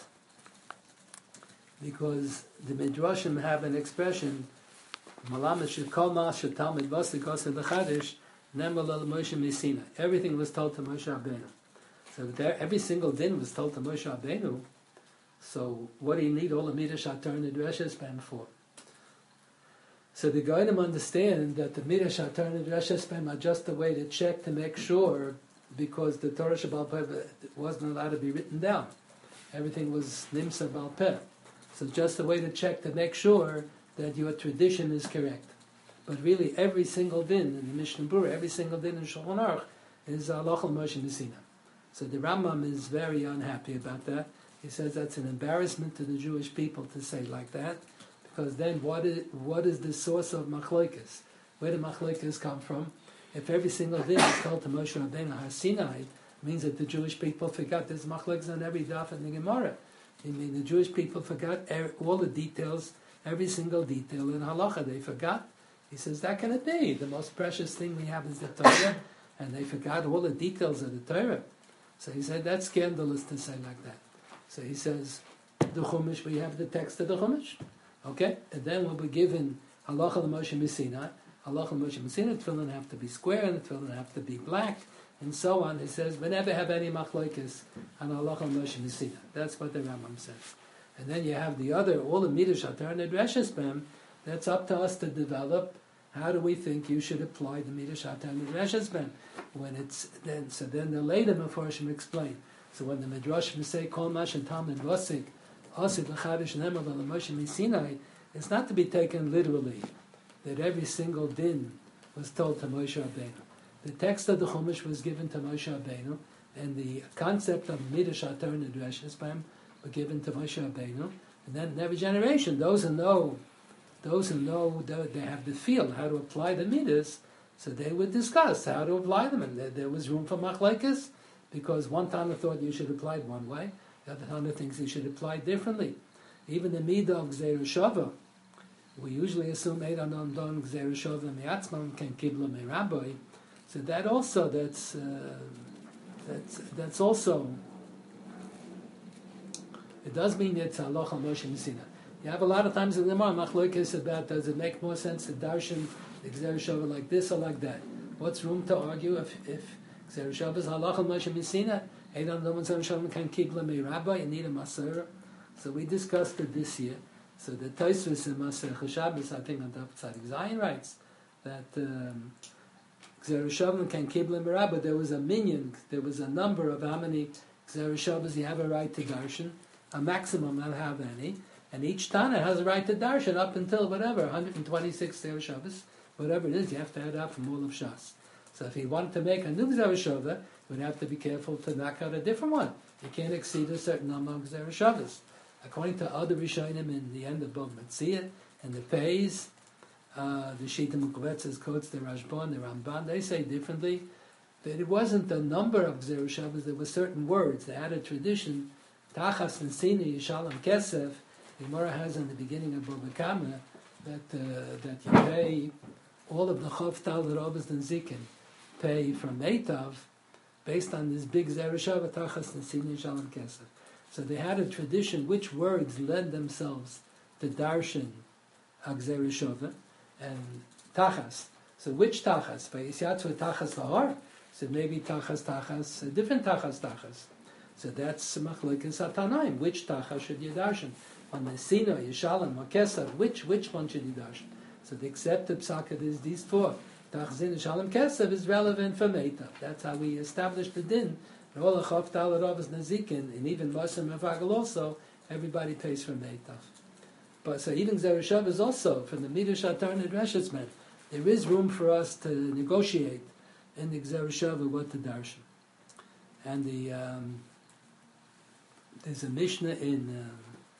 A: Because the Midrashim have an expression, Malamet Shekol Ma Shetal Midvasik Ose L'Chadish Nemal El Moshe Misina. Everything was told to Moshe Rabbeinu. So there, every single din was told to Moshe Rabbeinu. So what do you need all the Midrash Shatar Midrashas Bam for? So the Goyim understand that the Midrash Shatar Midrashas Bam are just a way to check to make sure, because the Torah Shebal Peh wasn't allowed to be written down. Everything was Nimsa Bal Peh. So just a way to check to make sure that your tradition is correct. But really, every single din in the Mishnah Berurah, every single din in Shulchan Aruch is halacha Moshe Messina. So the Rambam is very unhappy about that. He says that's an embarrassment to the Jewish people to say like that, because then what is what is the source of machlokes? Where do machlokes come from? If every single din is told to Moshe Rabbeinu Har Sinai, it means that the Jewish people forgot there's machlokes on every daf in the Gemara. I mean, the Jewish people forgot all the details, every single detail in halacha. They forgot. He says, that can it be? The most precious thing we have is the Torah, and they forgot all the details of the Torah. So he said, that's scandalous to say like that. So he says, the Chumash, we have the text of the Chumash. Okay? And then we'll be given halacha l'Moshe Messina. Halacha l'Moshe Messina, the tefillin have to be square, and the tefillin have to be black, and so on. He says, we never have any machlokes on halacha l'Moshe Messina. That's what the Rambam says. And then you have the other, all the midrash atar and dreshes bem. That's up to us to develop. How do we think you should apply the midrash atar and dreshes bem? When it's then, so then the later Meforshim explain. So when the midrash say kol mash and tam and vasik, asik l'chadish nemer l'Moshe Messina, it's not to be taken literally that every single din was told to Moshe Rabbeinu. The text of the Chumash was given to Moshe Rabbeinu, and the concept of midrash atar and dreshes bem were given to Moshe Rabbeinu. And then in every generation, those who know, those who know, they have the feel how to apply the midas, so they would discuss how to apply them. And there, there was room for machlokes, because one Tana thought you should apply it one way, the other Tana thinks you should apply it differently. Even the midah of Gzeir Shava, we usually assume Eidan Don Don Gzeir Shava Me'atzman Ken Kibla Me'Rabbi. So that also, that's, uh, that's, that's also, it does mean it's halacha Moshe Messina. You have a lot of times in the Gemara machlokes about does it make more sense to darshan the Gzeir Shava like this or like that? What's room to argue if if Gzeir Shava is halacha Moshe Messina? Eidan Doman Zon Shalom can Kibla Me'Rabbi, you need a Masera. So we discussed it this year. So the Tosfos in Masech Shabbos, I think on Daf Tzadik Zayin writes that um, Gzeir Shava can Kibla Me'Rabbi. There was a minyan, there was a number of how many Gzeir Shavas you have a right to darshan. A maximum, not have any, and each Tana has a right to darshan up until whatever, one hundred twenty-six Gzeir Shavas, whatever it is, you have to add up from all of Shas. So if he wanted to make a new Gzeir Shava, he would have to be careful to knock out a different one. You can't exceed a certain number of Gzeir Shavas. According to other Rishonim in the end of Bava Metzia and the Peis, uh, the Shita Mukvetzes quotes the Rashban, the Ramban, they say differently, that it wasn't the number of Gzeir Shavas, there were certain words, they had a tradition. Tachas and Sini Yishalom Kesef, the Gemara has in the beginning of Bava Kama that uh, that you pay all of the Chov Tal Robes and Zikin pay from Meitav based on this big Zereshava Tachas and Sini Yishalom Kesef. So they had a tradition which words lend themselves to Darshan Agzereshava and Tachas. So which Tachas? Vayisyatzu Tachas Lahar? So maybe Tachas Tachas, a different Tachas Tachas. So that's machlokes atanaim. Which tacha should you darshan? On the Sina, Yishalom, or Kesef, which which one should you darshan? So the accepted psakat is these four. Tachzin, Yishalom, Kesef is relevant for Meitav. That's how we established the din. And all the Chav Tal Ravas Nazikin, and even Vasem and Vagel also, everybody pays for Meitav. But so even Zerushav is also, from the Midrash Atar and Reshets men, there is room for us to negotiate in the Zerushav what to darshan. And the um, there's a Mishnah in um,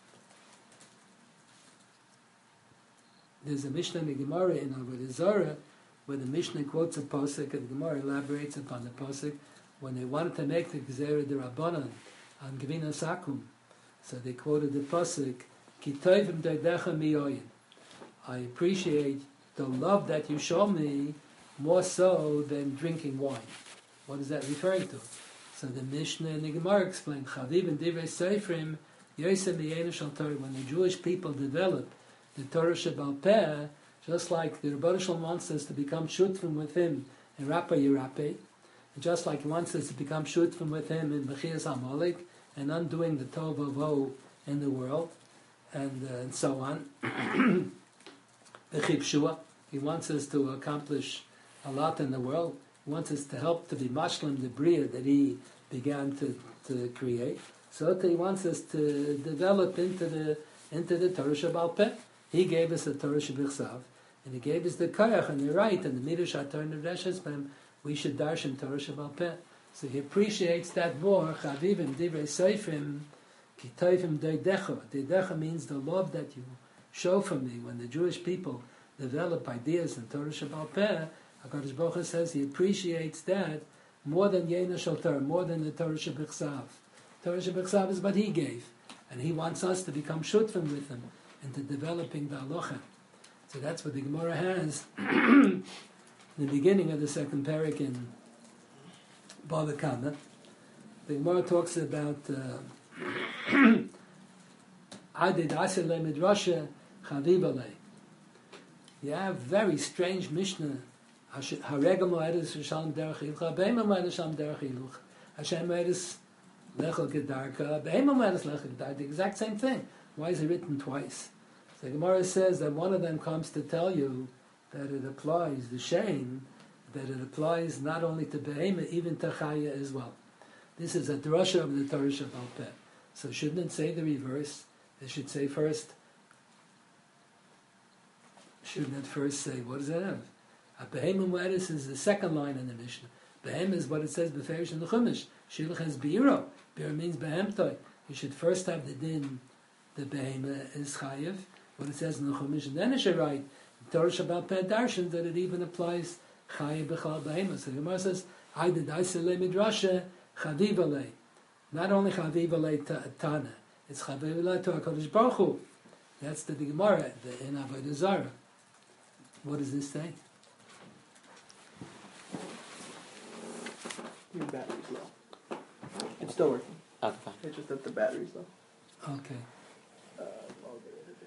A: there's a Mishnah in the Gemara in Avodah Zarah where the Mishnah quotes a posuk and the Gemara elaborates upon the posuk when they wanted to make the Gezerah de Rabbanan on Gevina Sakum. So they quoted the posuk, Ki tovim doidecha miyoyin. I appreciate the love that you show me more so than drinking wine. What is that referring to? So the Mishnah and the Gemara explained, Chaviv and Divrei Seifrim, Yosem Yenu Shal Torah, when the Jewish people developed the Torah Shebal Peh, just like the Rebbe Shalom wants us to become shutfim with him in Rappa Yerape, and just like he wants us to become shutfim with him in Bechias HaMolik, and undoing the Tov Avo in the world, and, uh, and so on. The Chipshua, he wants us to accomplish a lot in the world. He wants us to help to be mashlim the bria that he began to, to create. So he wants us to develop into the into the Torah Shebal Peh. He gave us the Torah Shebichsav, and he gave us the Koyach and the right, and the Midrash HaTorah and the Reshes Bem, we should darshan Torah Shebal Peh. So he appreciates that more. Chavivim divrei seifrim ki toivim doidecha. Doidecha means the love that you show for me. When the Jewish people develop ideas in Torah Shebal Peh, HaKadosh Baruch Hu says he appreciates that more than Yena Shel Torah, more than the Torah Shebichsav. Torah Shebichsav is what he gave, and he wants us to become shutfim with him into developing the halacha. So that's what the Gemara has in the beginning of the second parak in Bava Kama. The Gemara talks about Adid Asile Midrasha Chavivale. You have very strange Mishnah. Haregam Moedis Shalom Derech Iluch, Be'ema Moedis Shalom Derech Iluch, Hashem Moedis Lechel Gedarka, Be'ema Moedis Lechel Gedarka, the exact same thing. Why is it written twice? So the Gemara says that one of them comes to tell you that it applies, the shame, that it applies not only to Behema, even to Chaya as well. This is a drasha of the Torah Shebal Peh. So shouldn't it say the reverse? It should say first, shouldn't it first say, what does that have? A Behema Mu'eris is the second line in the Mishnah. Behema is what it says beferish in the Chumash. Shilach has Beiro. Beiro means Behemtoi. You should first have the din, the Behema is Chayev, what it says in the Chumash, and then it should write Torah Shebal Peh Darshan that it even applies Chayev B'chal Behema. So the Gemara says, I did I say le midrasha Chaviv alei. Not only Chaviv alei Tana, it's Chaviv alei to HaKadosh Baruch Hu. That's the Gemara in Avodah Zarah. What does this say?
B: Your battery's low. It's still working.
C: Okay.
B: It's just that the battery's low.
A: Okay.
B: Uh, I'll get rid of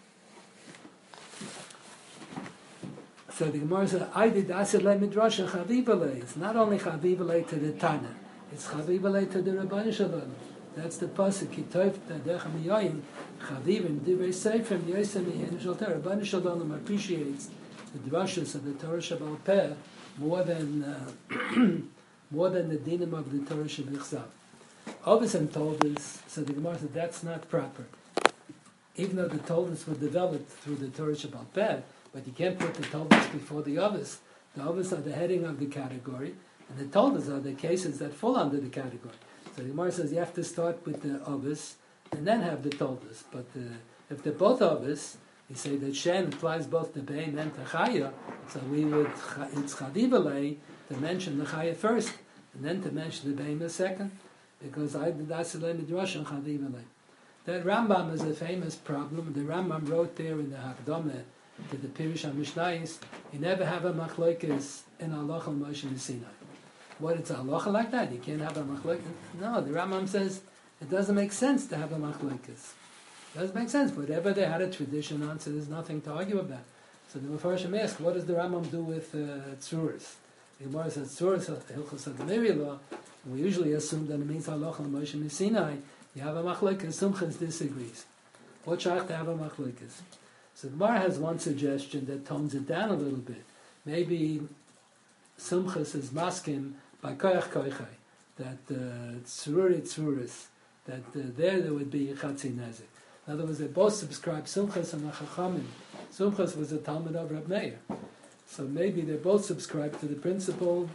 B: it.
A: So the Gemara says, I did Asir Le Midrasha Chavivale. It's not only Chavivale to the Tana, it's Chavivale to the Rabban Shalom. That's the pasuk. Ki toif tadechem yoyim Chavivim divrei seifrim yosem yehin shel Torah. Rabban Shalom appreciates the drashas of the Torah Shebal Peh more than uh, more than the dinim of the Torah Shebichsav. Obviously, told us, so the Gemara said that's not proper. Even though the Toldos were developed through the Torah Shebal Peh, but you can't put the Toldos before the others. The others are the heading of the category, and the Toldos are the cases that fall under the category. So the Gemara says you have to start with the others and then have the Toldos. But uh, if they're both others, you say that Shen applies both to Bein and to Chaya, so we would, it's Chavivalei to mention the Chaya first, and then to mention the Bein second, because I that's the Midrash and Chavivalei. That Rambam is a famous problem. The Rambam wrote there in the Hakdameh to the Pirush HaMishnayos, you never have a machlokes in Halacha Moshe Sinai. What, it's a halacha like that? You can't have a machlokes? No, the Rambam says it doesn't make sense to have a machlokes. It doesn't make sense. Whatever they had a tradition on, so there's nothing to argue about. So the Mefarshim ask, what does the Rambam do with uh, tzuras? The Gemara says tzuras, Hilchos HaGemiri law. We usually assume that it means Halacha Moshe Sinai. You have a machlokes, Sumchas disagrees. What shaykh to have a machlokes? So the Gemara has one suggestion that tones it down a little bit. Maybe Sumchas is maskim by koyach koychai, that tzururi uh, tzuris, that uh, there there would be chatzi nezik. In other words, they both subscribe Sumchas and Chachamim. Sumchas was a Talmud of Reb Meir. So maybe they both subscribe to the principle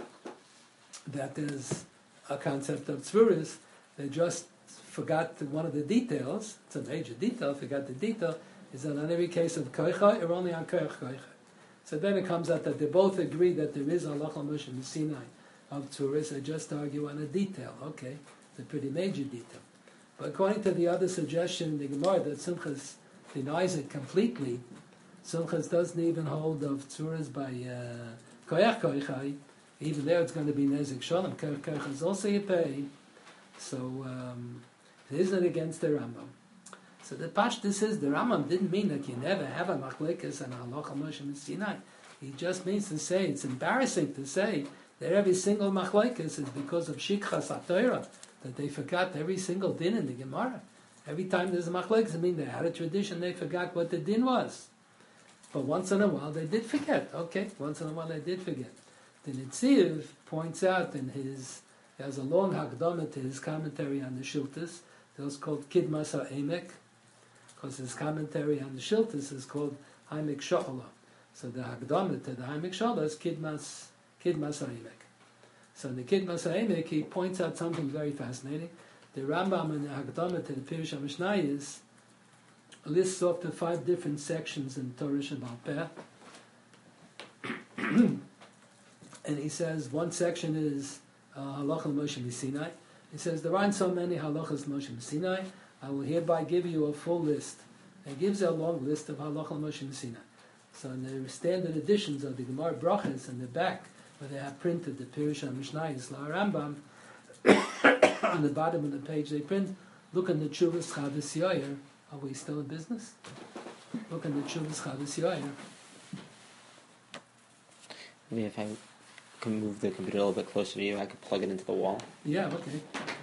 A: that there's a concept of tzuris. They just forgot one of the details. It's a major detail, forgot the detail. Is that on every case of koicha or only on koich koicha? So then it comes out that they both agree that there is a halacha Moshe Sinai of tzuris. They just argue on a detail. Okay, it's a pretty major detail. But according to the other suggestion in the Gemara that Sumchas denies it completely, Sumchas doesn't even hold of tzuris by koich koicha. Even there, it's going to be nezik shalom. Koich koicha is also a pay. So um, it isn't against the Rambam. So the Pashtus is the Rambam didn't mean that you never have a machlekes and a halacha Moshe Sinai. He just means to say it's embarrassing to say that every single machlekes is because of shikchas haTorah, that they forgot every single din in the Gemara. Every time there's a machlekes, I mean they had a tradition, they forgot what the din was. But once in a while they did forget. Okay, once in a while they did forget. The Nitziv points out in his, he has a long hakdamah to his commentary on the Shiltas. It was called Kidmas HaEmek. because his commentary on the Shiltas is called Haimek Sho'ala. So the Hagdama to the Haimek Sho'ala is Kidmas, Kidmas Haimek. So in the Kidmas Haimek, he points out something very fascinating. The Rambam in the Hagdama to the Pirush HaMishnayos lists off the five different sections in Torah Sheba'al Peh. And he says one section is uh, Halacha Moshe Sinai. He says there aren't so many halachas Moshe Sinai. I will hereby give you a full list. And he gives a long list of halacha Moshe Sinai. So in the standard editions of the Gemara Brachas in the back, where they have printed the Pirush HaMishnayos La Rambam, on the bottom of the page they print, look in the Chuvas Chavis Yoyer. Are we still in business? Look in the Chuvas Chavis Yoyer.
C: Maybe if I can move the computer a little bit closer to you, I could plug it into the wall.
A: Yeah, okay.